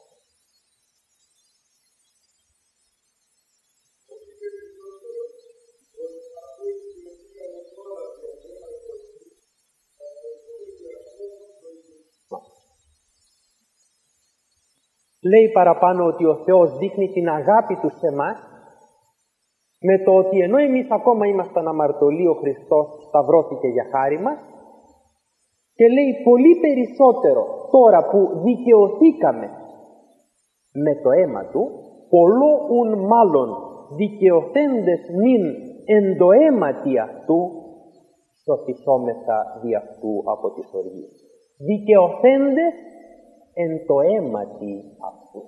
Λέει παραπάνω ότι ο Θεός δείχνει την αγάπη Του σε εμάς με το ότι ενώ εμείς ακόμα ήμασταν αμαρτωλοί, ο Χριστός σταυρώθηκε για χάρη μας. Και λέει πολύ περισσότερο τώρα που δικαιωθήκαμε με το αίμα Του, πολλό ουν μάλλον δικαιωθέντες νυν εν το αίματι αυτού, σωθησόμεθα δι' αυτού από τις οργίες. Δικαιωθέντες εν το αίματι αυτού.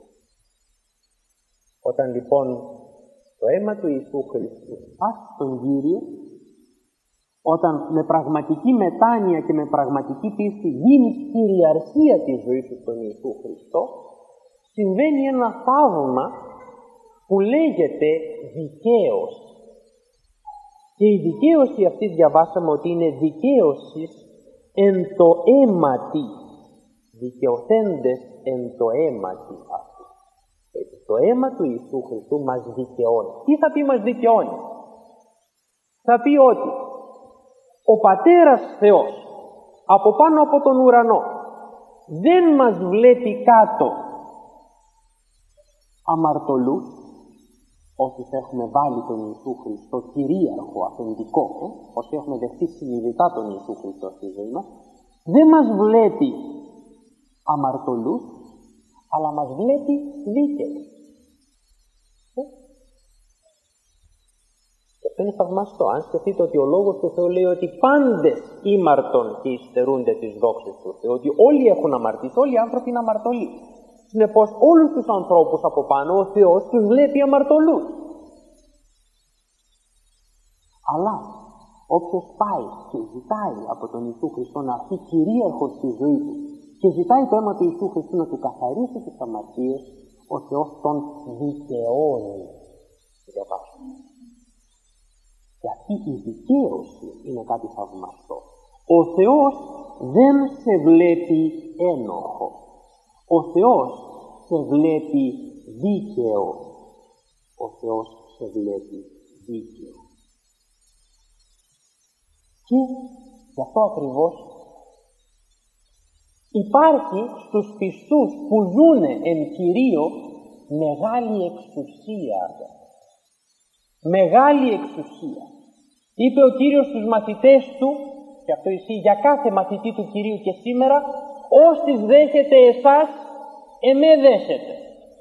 Όταν λοιπόν το αίμα του Ιησού Χριστού πας στον Κύριο, όταν με πραγματική μετάνοια και με πραγματική πίστη γίνεις κυριαρχία της ζωής σου στον Ιησού Χριστό, συμβαίνει ένα θαύμα που λέγεται δικαίωση. Και η δικαίωση αυτή διαβάσαμε ότι είναι δικαίωση εν το αίματι, δικαιωθέντες εν το αίματι αυτού. Το αίμα του Ιησού Χριστού μας δικαιώνει. Τι θα πει μας δικαιώνει? Θα πει ότι ο Πατέρας Θεός από πάνω από τον ουρανό δεν μας βλέπει κάτω αμαρτωλούς, όσοι έχουμε βάλει τον Ιησού Χριστό κυρίαρχο, αφεντικό, ε, όσοι έχουμε δεχτεί συνειδητά τον Ιησού Χριστό στη ζωή μας, δεν μας βλέπει αμαρτωλούς, αλλά μας βλέπει δίκαιους. Ε? Και αυτό είναι θαυμαστό. Αν σκεφτείτε ότι ο Λόγος του Θεού λέει ότι πάντες ήμαρτον και υστερούνται τις δόξες του Θεού, ότι όλοι έχουν αμαρτήσει, όλοι οι άνθρωποι είναι αμαρτωλοί. Συνεπώς όλους τους ανθρώπους από πάνω ο Θεός τους βλέπει αμαρτωλούς. Αλλά όποιος πάει και ζητάει από τον Ιησού Χριστό να έρθει κυρίαρχο στη ζωή του και ζητάει το αίμα του Ιησού Χριστού να του καθαρίσει τις αμαρτίες, ο Θεός τον δικαιώνει. Διαβάζουμε. Και αυτή η δικαίωση είναι κάτι θαυμαστό. Ο Θεός δεν σε βλέπει ένοχο. Ο Θεός σε βλέπει δίκαιο. Ο Θεός σε βλέπει δίκαιο. Και γι' αυτό ακριβώς υπάρχει στους πιστούς που ζουνε εν Κυρίω μεγάλη εξουσία. Μεγάλη εξουσία. Είπε ο Κύριος στους μαθητές του, και αυτό ισχύει για κάθε μαθητή του Κυρίου και σήμερα, όσοι δέχετε εσάς, εμέ δέσετε.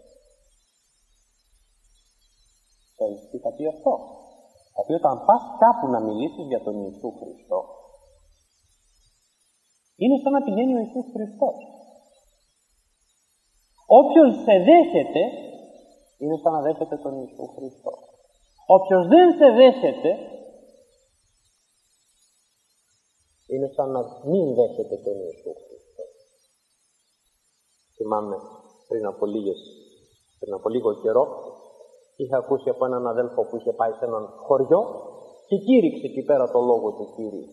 Ξέρεις τι θα πει αυτό? Θα πει όταν πας κάπου να μιλήσεις για τον Ιησού Χριστό, είναι σαν να πηγαίνει ο Ιησούς Χριστός. Όποιος σε δέχεται, είναι σαν να δέχεται τον Ιησού Χριστό. Όποιος δεν σε δέχεται, είναι σαν να μην δέχεται τον Ιησού Χριστό. Θυμάμαι πριν από, λίγες, πριν από λίγο καιρό, είχα ακούσει από έναν αδέλφο που είχε πάει σε έναν χωριό και κήρυξε εκεί πέρα το λόγο του Κύριου.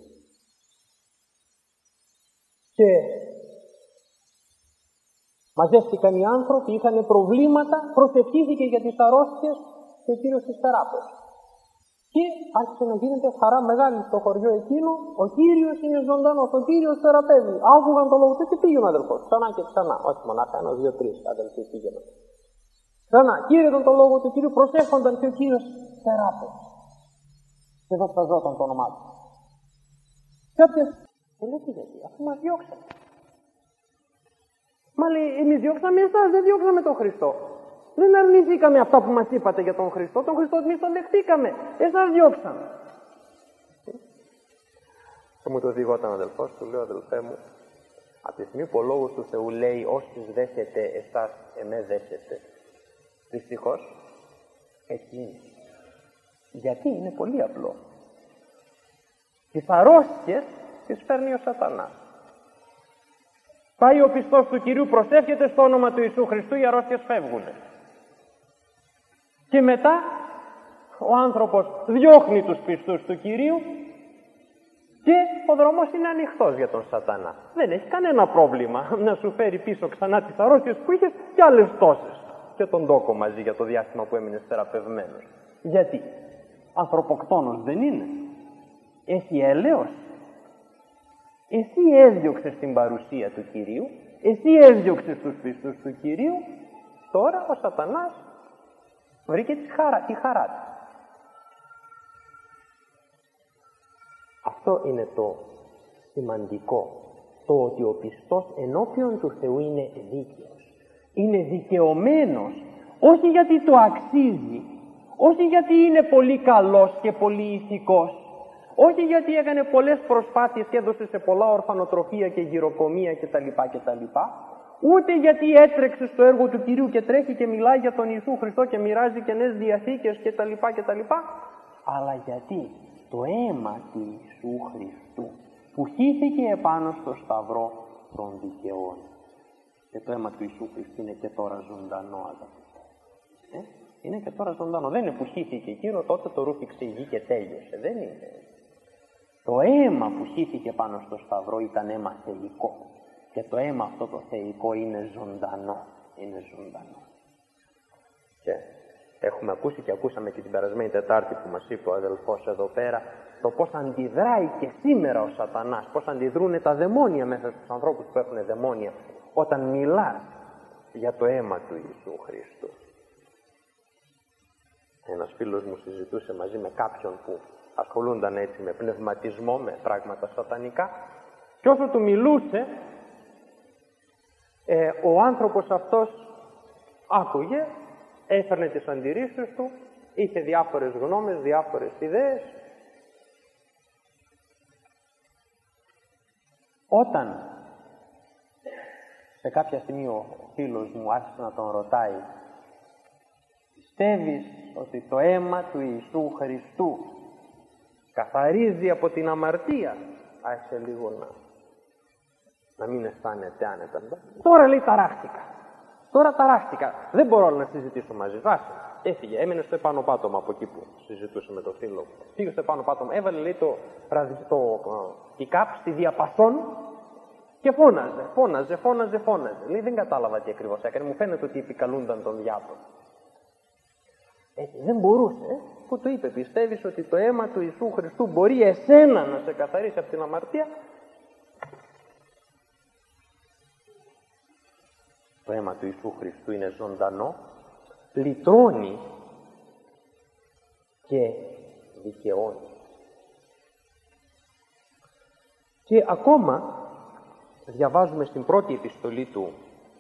Και μαζεύτηκαν οι άνθρωποι, είχαν προβλήματα, προσευχήθηκε για τις αρρώστιες και ο Κύριος τις θεράπευσε. Και άρχισε να γίνεται χαρά μεγάλη στο χωριό εκείνο, ο Κύριος είναι ζωντανός, ο Κύριος θεραπεύει. Άκουγαν το λόγο του και πήγε ο αδελφός, ξανά και ξανά, όχι μονάχα ένα, δύο, τρεις αδελφοί πήγαιναν. Ξανά, κήρυταν το λόγο του Κύριου, προσεύχονταν και ο Κύριος θεράπευσε. Και δοξαζόταν το όνομά του. Κάποιος, και λέει τι γιατί, αφού μας διώξανε. Μα λέει, εμείς διώξαμε εσάς, δεν διώξαμε τον Χριστό. Δεν αρνηθήκαμε αυτά που μας είπατε για τον Χριστό. Τον Χριστό εμείς τον δεχτήκαμε. Εσάς διώξαμε. Και μου το διηγόταν ο αδελφός, του λέω αδελφέ μου, από τη στιγμή που ο Λόγος του Θεού λέει όσοι δέχετε εσάς, εμέ δέχετε, δυστυχώς έτσι είναι. Γιατί είναι πολύ απλό. Τις αρρώστιες τις φέρνει ο Σατανάς. Πάει ο πιστός του Κυρίου, προσεύχεται στο όνομα του Ιησού Χριστού, οι αρρώστιες φεύγουνε. Και μετά ο άνθρωπος διώχνει τους πιστούς του Κυρίου και ο δρόμος είναι ανοιχτός για τον Σατανά. Δεν έχει κανένα πρόβλημα να σου φέρει πίσω ξανά τις αρρώστιες που είχες και άλλες τόσες. Και τον τόκο μαζί για το διάστημα που έμεινες θεραπευμένος. Γιατί? Ανθρωποκτόνος δεν είναι. Έχει έλεος. Εσύ έδιωξες την παρουσία του Κυρίου, εσύ έδιωξες τους πιστούς του Κυρίου, τώρα ο Σατανάς βρήκε τη χαρά, τη χαρά του. Αυτό είναι το σημαντικό, το ότι ο πιστός ενώπιον του Θεού είναι δίκαιος. Είναι δικαιωμένος, όχι γιατί το αξίζει, όχι γιατί είναι πολύ καλός και πολύ ηθικός, όχι γιατί έκανε πολλές προσπάθειες και έδωσε σε πολλά ορφανοτροφία και γυροκομεία κτλ. κτλ. Ούτε γιατί έτρεξε στο έργο του Κυρίου και τρέχει και μιλάει για τον Ιησού Χριστό και μοιράζει καινές διαθήκες κτλ. κτλ. Αλλά γιατί το αίμα του Ιησού Χριστού που χύθηκε επάνω στο σταυρό τον δικαιώνει. Και το αίμα του Ιησού Χριστού είναι και τώρα ζωντανό, αγαπητέ. Ε? Είναι και τώρα ζωντανό. Δεν είναι που χύθηκε εκείνο, τότε το ρούφηξε η γη και τέλειωσε. Δεν είναι. Το αίμα που χύθηκε πάνω στο σταυρό ήταν αίμα θεϊκό. Και το αίμα αυτό το θεϊκό είναι ζωντανό. Είναι ζωντανό. Και έχουμε ακούσει και ακούσαμε και την περασμένη Τετάρτη που μας είπε ο αδελφός εδώ πέρα το πώς αντιδράει και σήμερα ο σατανάς, πώς αντιδρούν τα δαιμόνια μέσα στους ανθρώπους που έχουν δαιμόνια όταν μιλάς για το αίμα του Ιησού Χριστού. Ένας φίλος μου συζητούσε μαζί με κάποιον που ασχολούνταν έτσι με πνευματισμό, με πράγματα σατανικά, και όσο του μιλούσε ε, ο άνθρωπος αυτός άκουγε, έφερνε τις αντιρρήσεις του, είχε διάφορες γνώμες, διάφορες ιδέες. Όταν σε κάποια στιγμή ο φίλος μου άρχισε να τον ρωτάει, πιστεύεις ότι το αίμα του Ιησού Χριστού καθαρίζει από την αμαρτία? Άρχισε λίγο να, να μην αισθάνεται άνετα. Τώρα λέει ταράχτηκα. Τώρα ταράχτηκα. Δεν μπορώ να συζητήσω μαζί του. Έφυγε, έμεινε στο επάνω πάτωμα από εκεί που συζητούσε με τον φίλο μου. Πήγε στο επάνω πάτωμα, έβαλε λέει το, το pick-up στη διαπασόν και φώναζε, φώναζε, φώναζε, φώναζε. Λέει δεν κατάλαβα τι ακριβώς έκανε, μου φαίνεται ότι επικαλούνταν τον διάβολο. Έτσι, δεν μπορούσε, ε, που του είπε, πιστεύεις ότι το αίμα του Ιησού Χριστού μπορεί εσένα να σε καθαρίσει από την αμαρτία? Το αίμα του Ιησού Χριστού είναι ζωντανό, λυτρώνει και δικαιώνει. Και ακόμα διαβάζουμε στην πρώτη επιστολή του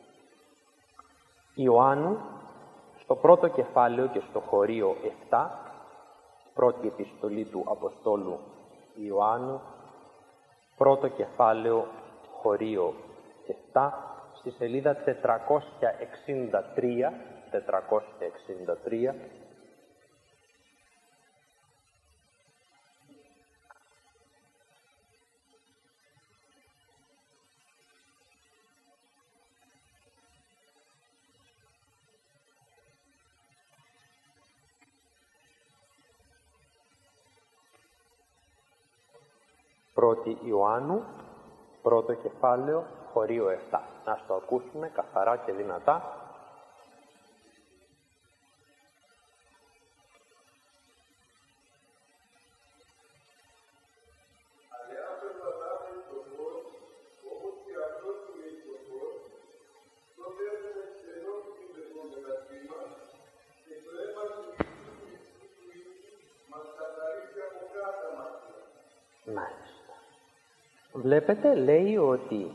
Ιωάννου, στο πρώτο κεφάλαιο και στο χωρίο επτά, πρώτη επιστολή του Αποστόλου Ιωάννου, πρώτο κεφάλαιο, χωρίο επτά, στη σελίδα τετρακόσια εξήντα τρία, τετρακόσια εξήντα τρία, πρώτη Ιωάννου, πρώτο κεφάλαιο, χωρίο επτά. Να το ακούσουμε καθαρά και δυνατά. Μάλιστα. Βλέπετε, λέει ότι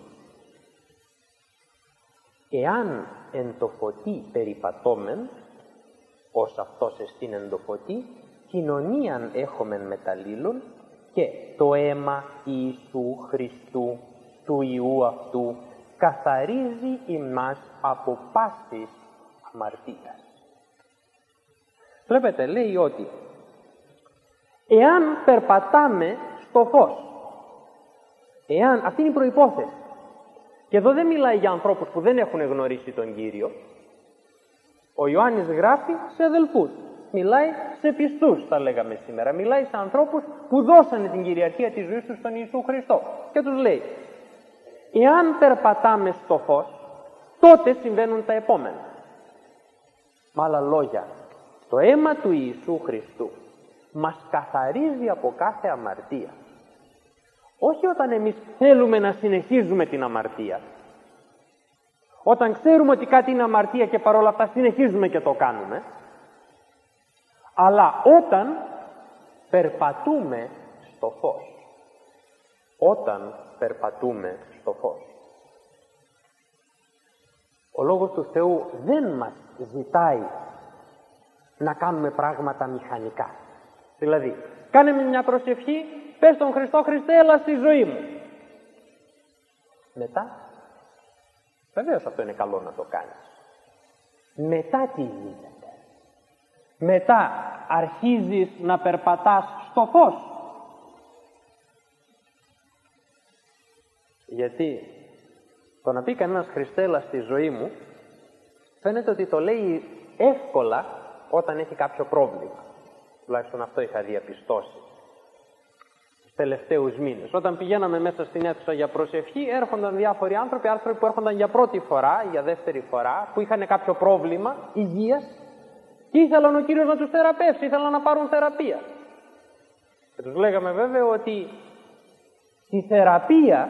εάν εν το φωτί περιπατώμεν, ως αυτός εστίν εν το φωτί, κοινωνίαν έχομεν μεταλλήλων και το αίμα Ιησού Χριστού, του Ιού αυτού, καθαρίζει ημάς από πάσης αμαρτίας. Βλέπετε, λέει ότι εάν περπατάμε στο φως, εάν, αυτή είναι η προϋπόθεση, και εδώ δεν μιλάει για ανθρώπους που δεν έχουν γνωρίσει τον Κύριο. Ο Ιωάννης γράφει σε αδελφούς, μιλάει σε πιστούς, θα λέγαμε σήμερα, μιλάει σε ανθρώπους που δώσανε την κυριαρχία της ζωής τους στον Ιησού Χριστό και τους λέει, εάν περπατάμε στο φως, τότε συμβαίνουν τα επόμενα. Με άλλα λόγια, το αίμα του Ιησού Χριστού μας καθαρίζει από κάθε αμαρτία. Όχι όταν εμείς θέλουμε να συνεχίζουμε την αμαρτία. Όταν ξέρουμε ότι κάτι είναι αμαρτία και παρόλα αυτά συνεχίζουμε και το κάνουμε. Αλλά όταν περπατούμε στο φως. Όταν περπατούμε στο φως. Ο Λόγος του Θεού δεν μας ζητάει να κάνουμε πράγματα μηχανικά. Δηλαδή, κάνε μια προσευχή, πες τον Χριστό, Χριστέ, έλα στη ζωή μου. Μετά, βεβαίως αυτό είναι καλό να το κάνεις. Μετά τι γίνεται? Μετά αρχίζεις να περπατάς στο φως. Γιατί το να πει κανένας Χριστέ, έλα στη ζωή μου, φαίνεται ότι το λέει εύκολα όταν έχει κάποιο πρόβλημα. Τουλάχιστον αυτό είχα διαπιστώσει τους τελευταίους μήνες. Όταν πηγαίναμε μέσα στην αίθουσα για προσευχή, έρχονταν διάφοροι άνθρωποι, άνθρωποι που έρχονταν για πρώτη φορά, για δεύτερη φορά, που είχαν κάποιο πρόβλημα υγείας Και ήθελαν ο Κύριος να τους θεραπεύσει, ήθελαν να πάρουν θεραπεία. Και τους λέγαμε βέβαια ότι η θεραπεία,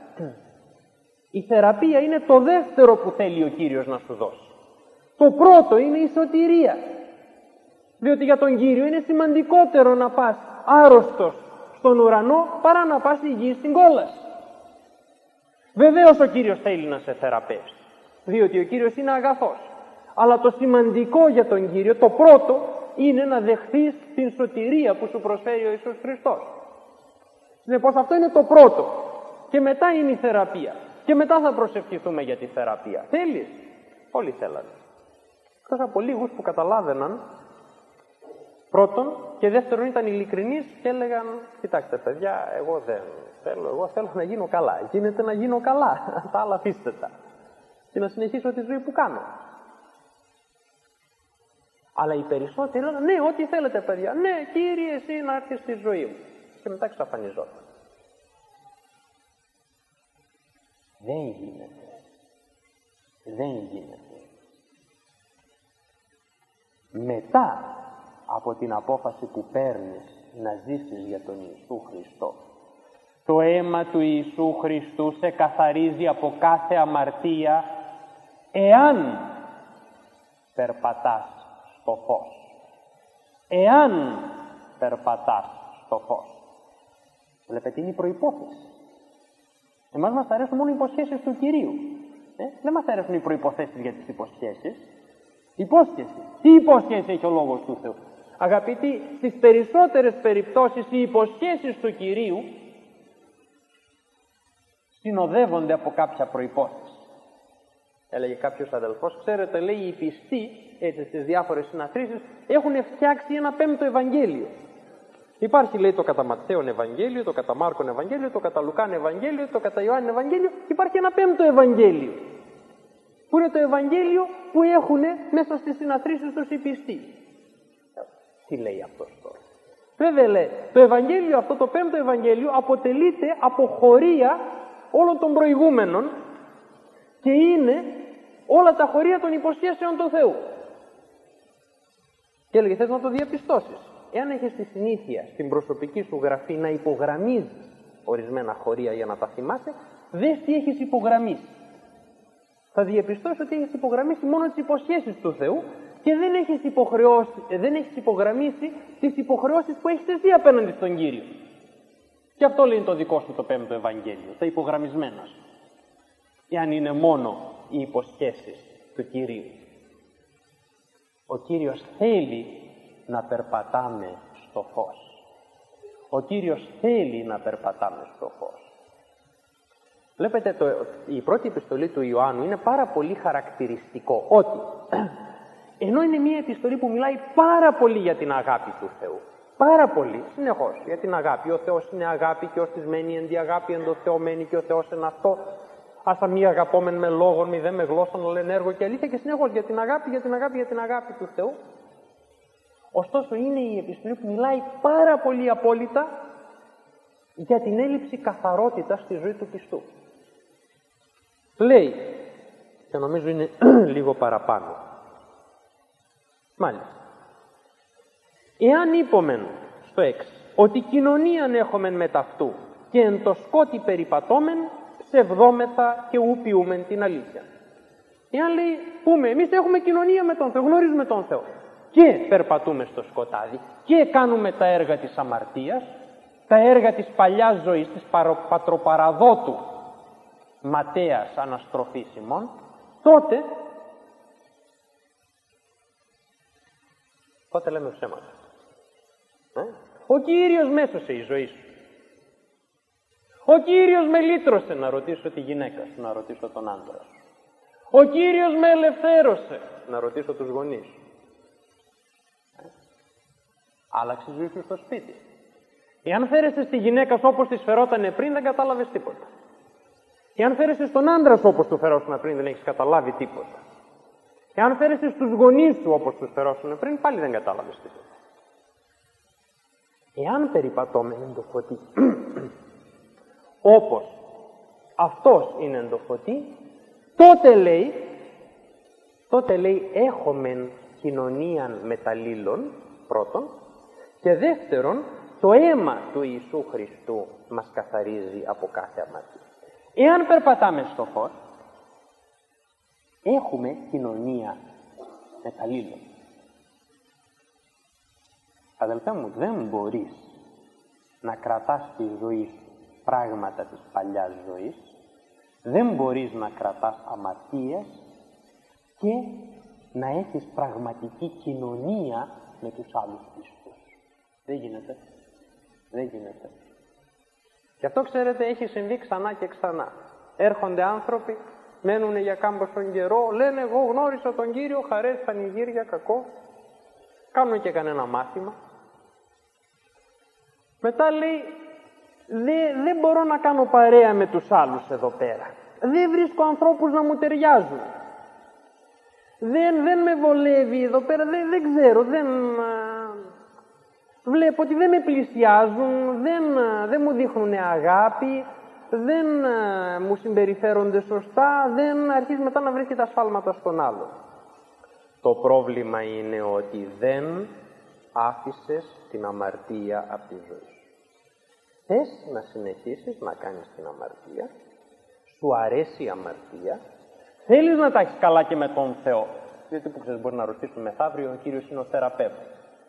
η θεραπεία είναι το δεύτερο που θέλει ο Κύριος να σου δώσει. Το πρώτο είναι η σωτηρία. Διότι για τον Κύριο είναι σημαντικότερο να πας άρρωστος στον ουρανό παρά να πας υγιής στην κόλαση. Βεβαίως ο Κύριος θέλει να σε θεραπεύσει, διότι ο Κύριος είναι αγαθός. Αλλά το σημαντικό για τον Κύριο, το πρώτο, είναι να δεχθείς την σωτηρία που σου προσφέρει ο Ιησούς Χριστός. Συνεπώς αυτό είναι το πρώτο. Και μετά είναι η θεραπεία. Και μετά θα προσευχηθούμε για τη θεραπεία. Θέλεις? Όλοι θέλανε. Εκτός από λίγους που καταλάβαιναν, πρώτον, και δεύτερον ήταν ειλικρινείς και έλεγαν, κοιτάξτε παιδιά, εγώ δεν θέλω, εγώ θέλω να γίνω καλά. Γίνεται να γίνω καλά, τα άλλα αφήστε τα. Και να συνεχίσω τη ζωή που κάνω. Αλλά οι περισσότεροι έλεγαν, ναι, ό,τι θέλετε παιδιά, ναι, Κύριε, εσύ να έρθεις στη ζωή μου. Και μετά εξαφανιζόταν. Δεν γίνεται. Δεν γίνεται. Μετά από την απόφαση που παίρνεις να ζήσεις για τον Ιησού Χριστό, το αίμα του Ιησού Χριστού σε καθαρίζει από κάθε αμαρτία, εάν περπατάς στο φως. Εάν περπατάς στο φως. Βλέπετε, είναι η προϋπόθεση. Εμάς μας αρέσουν μόνο οι υποσχέσεις του Κυρίου. Ε? Δεν μας αρέσουν οι προϋποθέσεις για τις υποσχέσεις. Υπόσχεση. Τι υπόσχεση έχει ο Λόγος του Θεού? Αγαπητοί, στις περισσότερες περιπτώσεις οι υποσχέσεις του Κυρίου συνοδεύονται από κάποια προϋπόθεση. Έλεγε κάποιος αδελφός, ξέρετε, λέει, οι πιστοί, έτσι στις διάφορες συναθρήσεις, έχουν φτιάξει ένα πέμπτο Ευαγγέλιο. Υπάρχει, λέει, το κατά Ματθαίον Ευαγγέλιο, το κατά Μάρκον Ευαγγέλιο, το κατά Λουκάν Ευαγγέλιο, το κατά Ιωάννη Ευαγγέλιο. Υπάρχει ένα πέμπτο Ευαγγέλιο, που είναι το Ευαγγέλιο που έχουν μέσα στις συναθρήσεις τους οι πιστοί. Τι λέει αυτός τώρα? Βέβαια, λέει, το Ευαγγέλιο αυτό, το πέμπτο Ευαγγέλιο, αποτελείται από χωρία όλων των προηγούμενων και είναι όλα τα χωρία των υποσχέσεων του Θεού. Και έλεγε, θες να το διαπιστώσεις? Εάν έχεις τη συνήθεια στην προσωπική σου γραφή να υπογραμμίζεις ορισμένα χωρία για να τα θυμάσαι, δες τι έχεις υπογραμμίσει. Θα διαπιστώσεις ότι έχεις υπογραμμίσει μόνο τις υποσχέσεις του Θεού και δεν έχεις, δεν έχεις υπογραμμίσει τις υποχρεώσεις που έχεις εσύ απέναντι στον Κύριο. Και αυτό λέει το δικό σου το πέμπτο Ευαγγέλιο, τα υπογραμμισμένα σου. Εάν είναι μόνο οι υποσχέσεις του Κυρίου. Ο Κύριος θέλει να περπατάμε στο φως. Ο Κύριος θέλει να περπατάμε στο φως. Βλέπετε, το, η πρώτη επιστολή του Ιωάννου είναι πάρα πολύ χαρακτηριστικό ότι ενώ είναι μια επιστολή που μιλάει πάρα πολύ για την αγάπη του Θεού, πάρα πολύ, συνεχώς, για την αγάπη. Ο Θεός είναι αγάπη και ως της μένει εν τη αγάπη εν το Θεό μένει και ο Θεός εν αυτό. Άσα μη αγαπόμεν με λόγων, μη δε με γλώσσον, αλλά εν έργο και αλήθεια, και συνεχώς για την αγάπη, για την αγάπη, για την αγάπη του Θεού. Ωστόσο είναι η επιστολή που μιλάει πάρα πολύ απόλυτα για την έλλειψη καθαρότητας στη ζωή του πιστού. Λέει, και νομίζω είναι λίγο παραπάνω, μάλιστα, εάν είπομεν στο έξι ότι κοινωνίαν έχομεν με ταυτού και εν το σκότι περιπατώμεν, ψευδόμεθα και ου ποιούμεν την αλήθεια. Εάν λέει, πούμε, εμείς έχουμε κοινωνία με τον Θεό, γνωρίζουμε τον Θεό και περπατούμε στο σκοτάδι και κάνουμε τα έργα της αμαρτίας, τα έργα της παλιάς ζωής, της πατροπαραδότου ματέας αναστροφής ημών, τότε τότε λέμε ψέματα. Ε? Ο Κύριος μέσωσε η ζωή σου. Ο Κύριος με λύτρωσε, να ρωτήσω τη γυναίκα σου, να ρωτήσω τον άντρα σου. Ο Κύριος με ελευθέρωσε, να ρωτήσω τους γονείς σου. Ε? Άλλαξε η ζωή σου στο σπίτι. Εάν φέρεσαι στη γυναίκα σου όπως της φερότανε πριν, δεν κατάλαβες τίποτα. Εάν φέρεσαι στον άντρα σου όπως του φερόσουν πριν, δεν έχεις καταλάβει τίποτα. Εάν φέρεσαι στους γονείς σου όπως τους φερόσουν πριν, πάλι δεν κατάλαβες τίποτα. Εάν περιπατώμεν εν το φωτί, όπως αυτός είναι εν το φωτί, τότε λέει, τότε λέει έχομεν κοινωνίαν μεταλλήλων, πρώτον, και δεύτερον, το αίμα του Ιησού Χριστού μας καθαρίζει από κάθε αμαρτία. Εάν περπατάμε στο φως, έχουμε κοινωνία μεταλλήλων. Αδελφέ μου, δεν μπορείς να κρατάς στη ζωή σου πράγματα της παλιάς ζωής, δεν μπορείς να κρατάς αμαρτίες και να έχεις πραγματική κοινωνία με τους άλλους πιστούς. Δεν γίνεται. Δεν γίνεται. Και αυτό, ξέρετε, έχει συμβεί ξανά και ξανά. Έρχονται άνθρωποι, μένουν για κάμποσον καιρό, λένε εγώ γνώρισα τον Κύριο, χαρές, πανηγύρια, κακό. Κάνουν και κανένα μάθημα. Μετά λέει, δεν δε μπορώ να κάνω παρέα με τους άλλους εδώ πέρα. Δεν βρίσκω ανθρώπους να μου ταιριάζουν. Δεν, δεν με βολεύει εδώ πέρα, δεν, δεν ξέρω, δεν... Βλέπω ότι δεν με πλησιάζουν, δεν, δεν μου δείχνουν αγάπη, δεν μου συμπεριφέρονται σωστά, δεν αρχίζει μετά να βρίσκει τα σφάλματα στον άλλο. Το πρόβλημα είναι ότι δεν άφησες την αμαρτία από τη ζωή σου. Θες να συνεχίσεις να κάνεις την αμαρτία, σου αρέσει η αμαρτία, θέλεις να τα έχεις καλά και με τον Θεό. Γιατί που ξέρεις, μπορεί να ρωτήσουμε μεθαύριο, ο Κύριος είναι ο θεραπεύτης.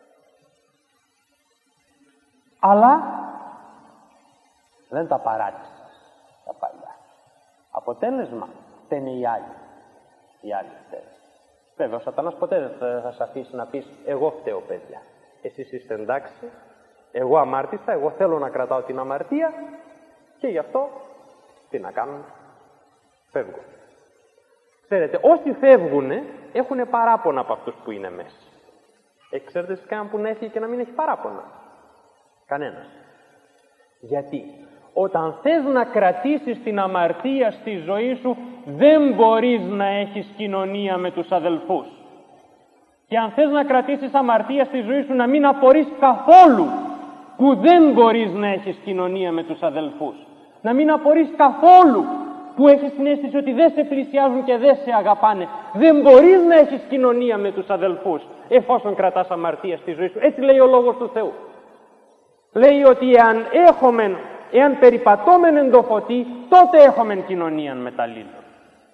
Αλλά δεν τα παράτησες τα παλιά. Αποτέλεσμα, φταίνε οι άλλοι. Οι άλλοι φταίνε. Βέβαια, ο σατανάς ποτέ δεν θα σε αφήσει να πεις εγώ φταίω, παιδιά. Εσείς είστε εντάξει, εγώ αμάρτησα, εγώ θέλω να κρατάω την αμαρτία και γι' αυτό τι να κάνουν, φεύγω. Ξέρετε, όσοι φεύγουνε έχουν παράπονα από αυτούς που είναι μέσα. Ε, ξέρετε σε κανέναν που να έχει και να μην έχει παράπονα. Κανένας. Γιατί όταν θες να κρατήσεις την αμαρτία στη ζωή σου, δεν μπορείς να έχεις κοινωνία με τους αδελφούς. Και αν θες να κρατήσεις αμαρτία στη ζωή σου, να μην απορείς καθόλου που δεν μπορείς να έχεις κοινωνία με τους αδελφούς. Να μην απορείς καθόλου που έχεις την αίσθηση ότι δεν σε πλησιάζουν και δεν σε αγαπάνε. Δεν μπορείς να έχεις κοινωνία με τους αδελφούς εφόσον κρατάς αμαρτία στη ζωή σου. Έτσι λέει ο Λόγος του Θεού. Λέει ότι εάν έχομεν, εάν περιπατώμεν εν το φωτί, τότε έχομεν κοινωνίαν μεταλλήλων.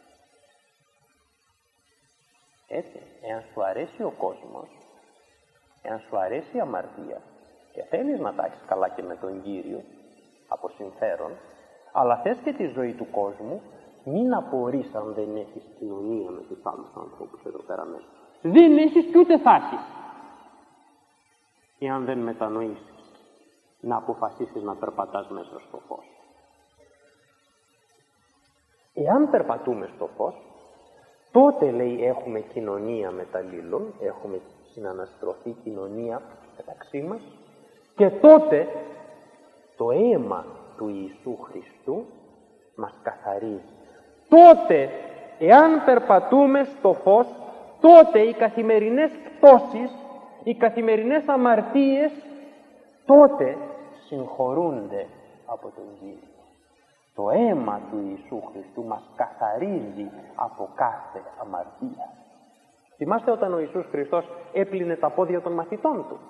Έτσι, εάν σου αρέσει ο κόσμος, εάν σου αρέσει η αμαρτία και θέλεις να τα έχεις καλά και με τον Κύριο, από συμφέρον, αλλά θες και τη ζωή του κόσμου, μην απορείς αν δεν έχεις κοινωνία με τους άλλους ανθρώπους εδώ πέρα μέσα. Δεν έχεις και ούτε θα έχεις. Εάν δεν μετανοήσεις να αποφασίσεις να περπατάς μέσα στο φως. Εάν περπατούμε στο φως, τότε λέει έχουμε κοινωνία μεταλλήλων, έχουμε συναναστροφή κοινωνία μεταξύ μας και τότε το αίμα του Ιησού Χριστού μας καθαρίζει. Τότε, εάν περπατούμε στο φως, τότε οι καθημερινές πτώσεις, οι καθημερινές αμαρτίες, τότε συγχωρούνται από τον Κύριο. Το αίμα του Ιησού Χριστού μας καθαρίζει από κάθε αμαρτία. Θυμάστε όταν ο Ιησούς Χριστός έπλυνε τα πόδια των μαθητών του.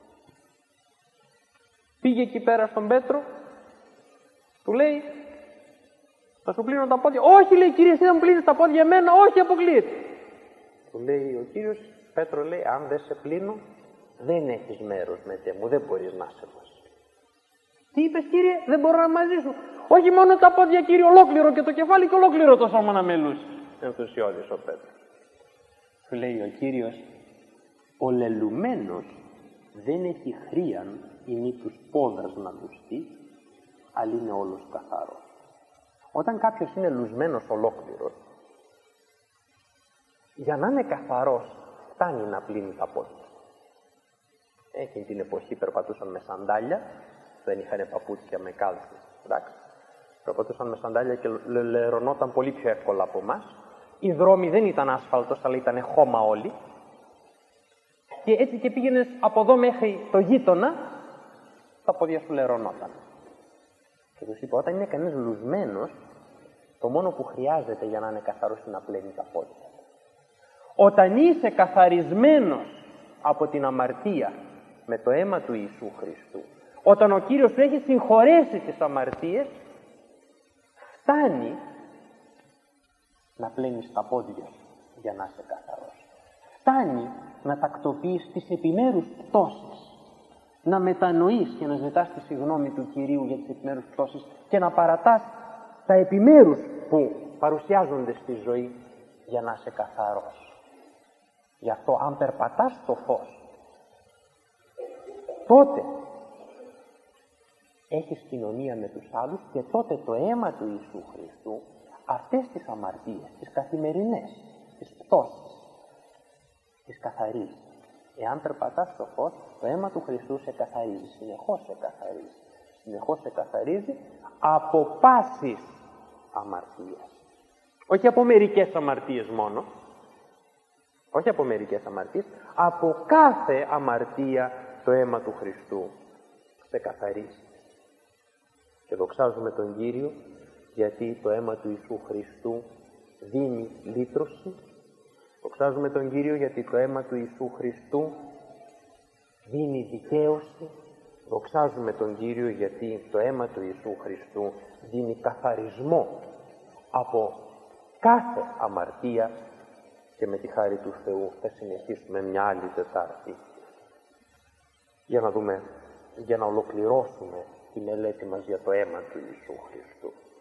Πήγε εκεί πέρα στον Πέτρο, του λέει, θα σου πλύνω τα πόδια. Όχι, λέει, Κύριε, εσύ θα μου πλύνεις τα πόδια εμένα, όχι, αποκλείεται. Του λέει ο Κύριος, Πέτρο λέει, αν δεν σε πλύνω, δεν έχεις μέρος με μου, δεν μπορείς να είσαι μαζί. Τι είπες, Κύριε, δεν μπορώ να μαζί σου. Όχι μόνο τα πόδια, Κύριε, ολόκληρο και το κεφάλι και ολόκληρο το σώμα να μελούσει. Ενθουσιώδης ο Πέτρος. Του λέει ο Κύριος, ο λελουμένος δεν έχει χρίαν ή μη τους πόδας να λουστεί, αλλά είναι όλος καθαρός. Όταν κάποιος είναι λουσμένος ολόκληρος, για να είναι καθαρός, φτάνει να πλύνει τα πόδια. Εκείνη την εποχή περπατούσαν με σαντάλια, δεν είχαν παπούτσια με κάλτσες, εντάξει. Περπατούσαν με σαντάλια και λερωνόταν πολύ πιο εύκολα από εμάς. Οι δρόμοι δεν ήταν άσφαλτος, αλλά ήταν χώμα όλοι. Και έτσι και πήγαινες από εδώ μέχρι το γείτονα, τα πόδια σου λερωνόταν. Και τους είπα, όταν είναι κανείς λουσμένος, το μόνο που χρειάζεται για να είναι καθαρός είναι να πλένει τα πόδια. Όταν είσαι καθαρισμένος από την αμαρτία με το αίμα του Ιησού Χριστού, όταν ο Κύριος σου έχει συγχωρέσει τις αμαρτίες, φτάνει να πλένεις τα πόδια σου για να είσαι καθαρός. Φτάνει να τακτοποιείς τις επιμέρους πτώσεις, να μετανοείς και να ζητάς τη συγγνώμη του Κυρίου για τις επιμέρους πτώσεις και να παρατάς τα επιμέρους που παρουσιάζονται στη ζωή για να είσαι καθαρός. Γι' αυτό αν περπατάς στο φως, τότε έχεις κοινωνία με τους άλλους και τότε το αίμα του Ιησού Χριστού αυτές τις αμαρτίες, τις καθημερινές, τις πτώσεις, τις καθαρίζει. Εάν περπατάς στο φως, το αίμα του Χριστού σε καθαρίζει, συνεχώς σε καθαρίζει. Συνεχώς σε καθαρίζει από πάσης αμαρτίας. Όχι από μερικές αμαρτίες μόνο, όχι από μερικές αμαρτίες, από κάθε αμαρτία το αίμα του Χριστού σε καθαρίζει. Και δοξάζουμε τον Κύριο γιατί το αίμα του Ιησού Χριστού δίνει λύτρωση. Δοξάζουμε τον Κύριο γιατί το αίμα του Ιησού Χριστού δίνει δικαίωση. Δοξάζουμε τον Κύριο γιατί το αίμα του Ιησού Χριστού δίνει καθαρισμό από κάθε αμαρτία. Και με τη χάρη του Θεού θα συνεχίσουμε μια άλλη Τετάρτη για να δούμε, για να ολοκληρώσουμε τη μελέτη μας για το αίμα του Ιησού Χριστού.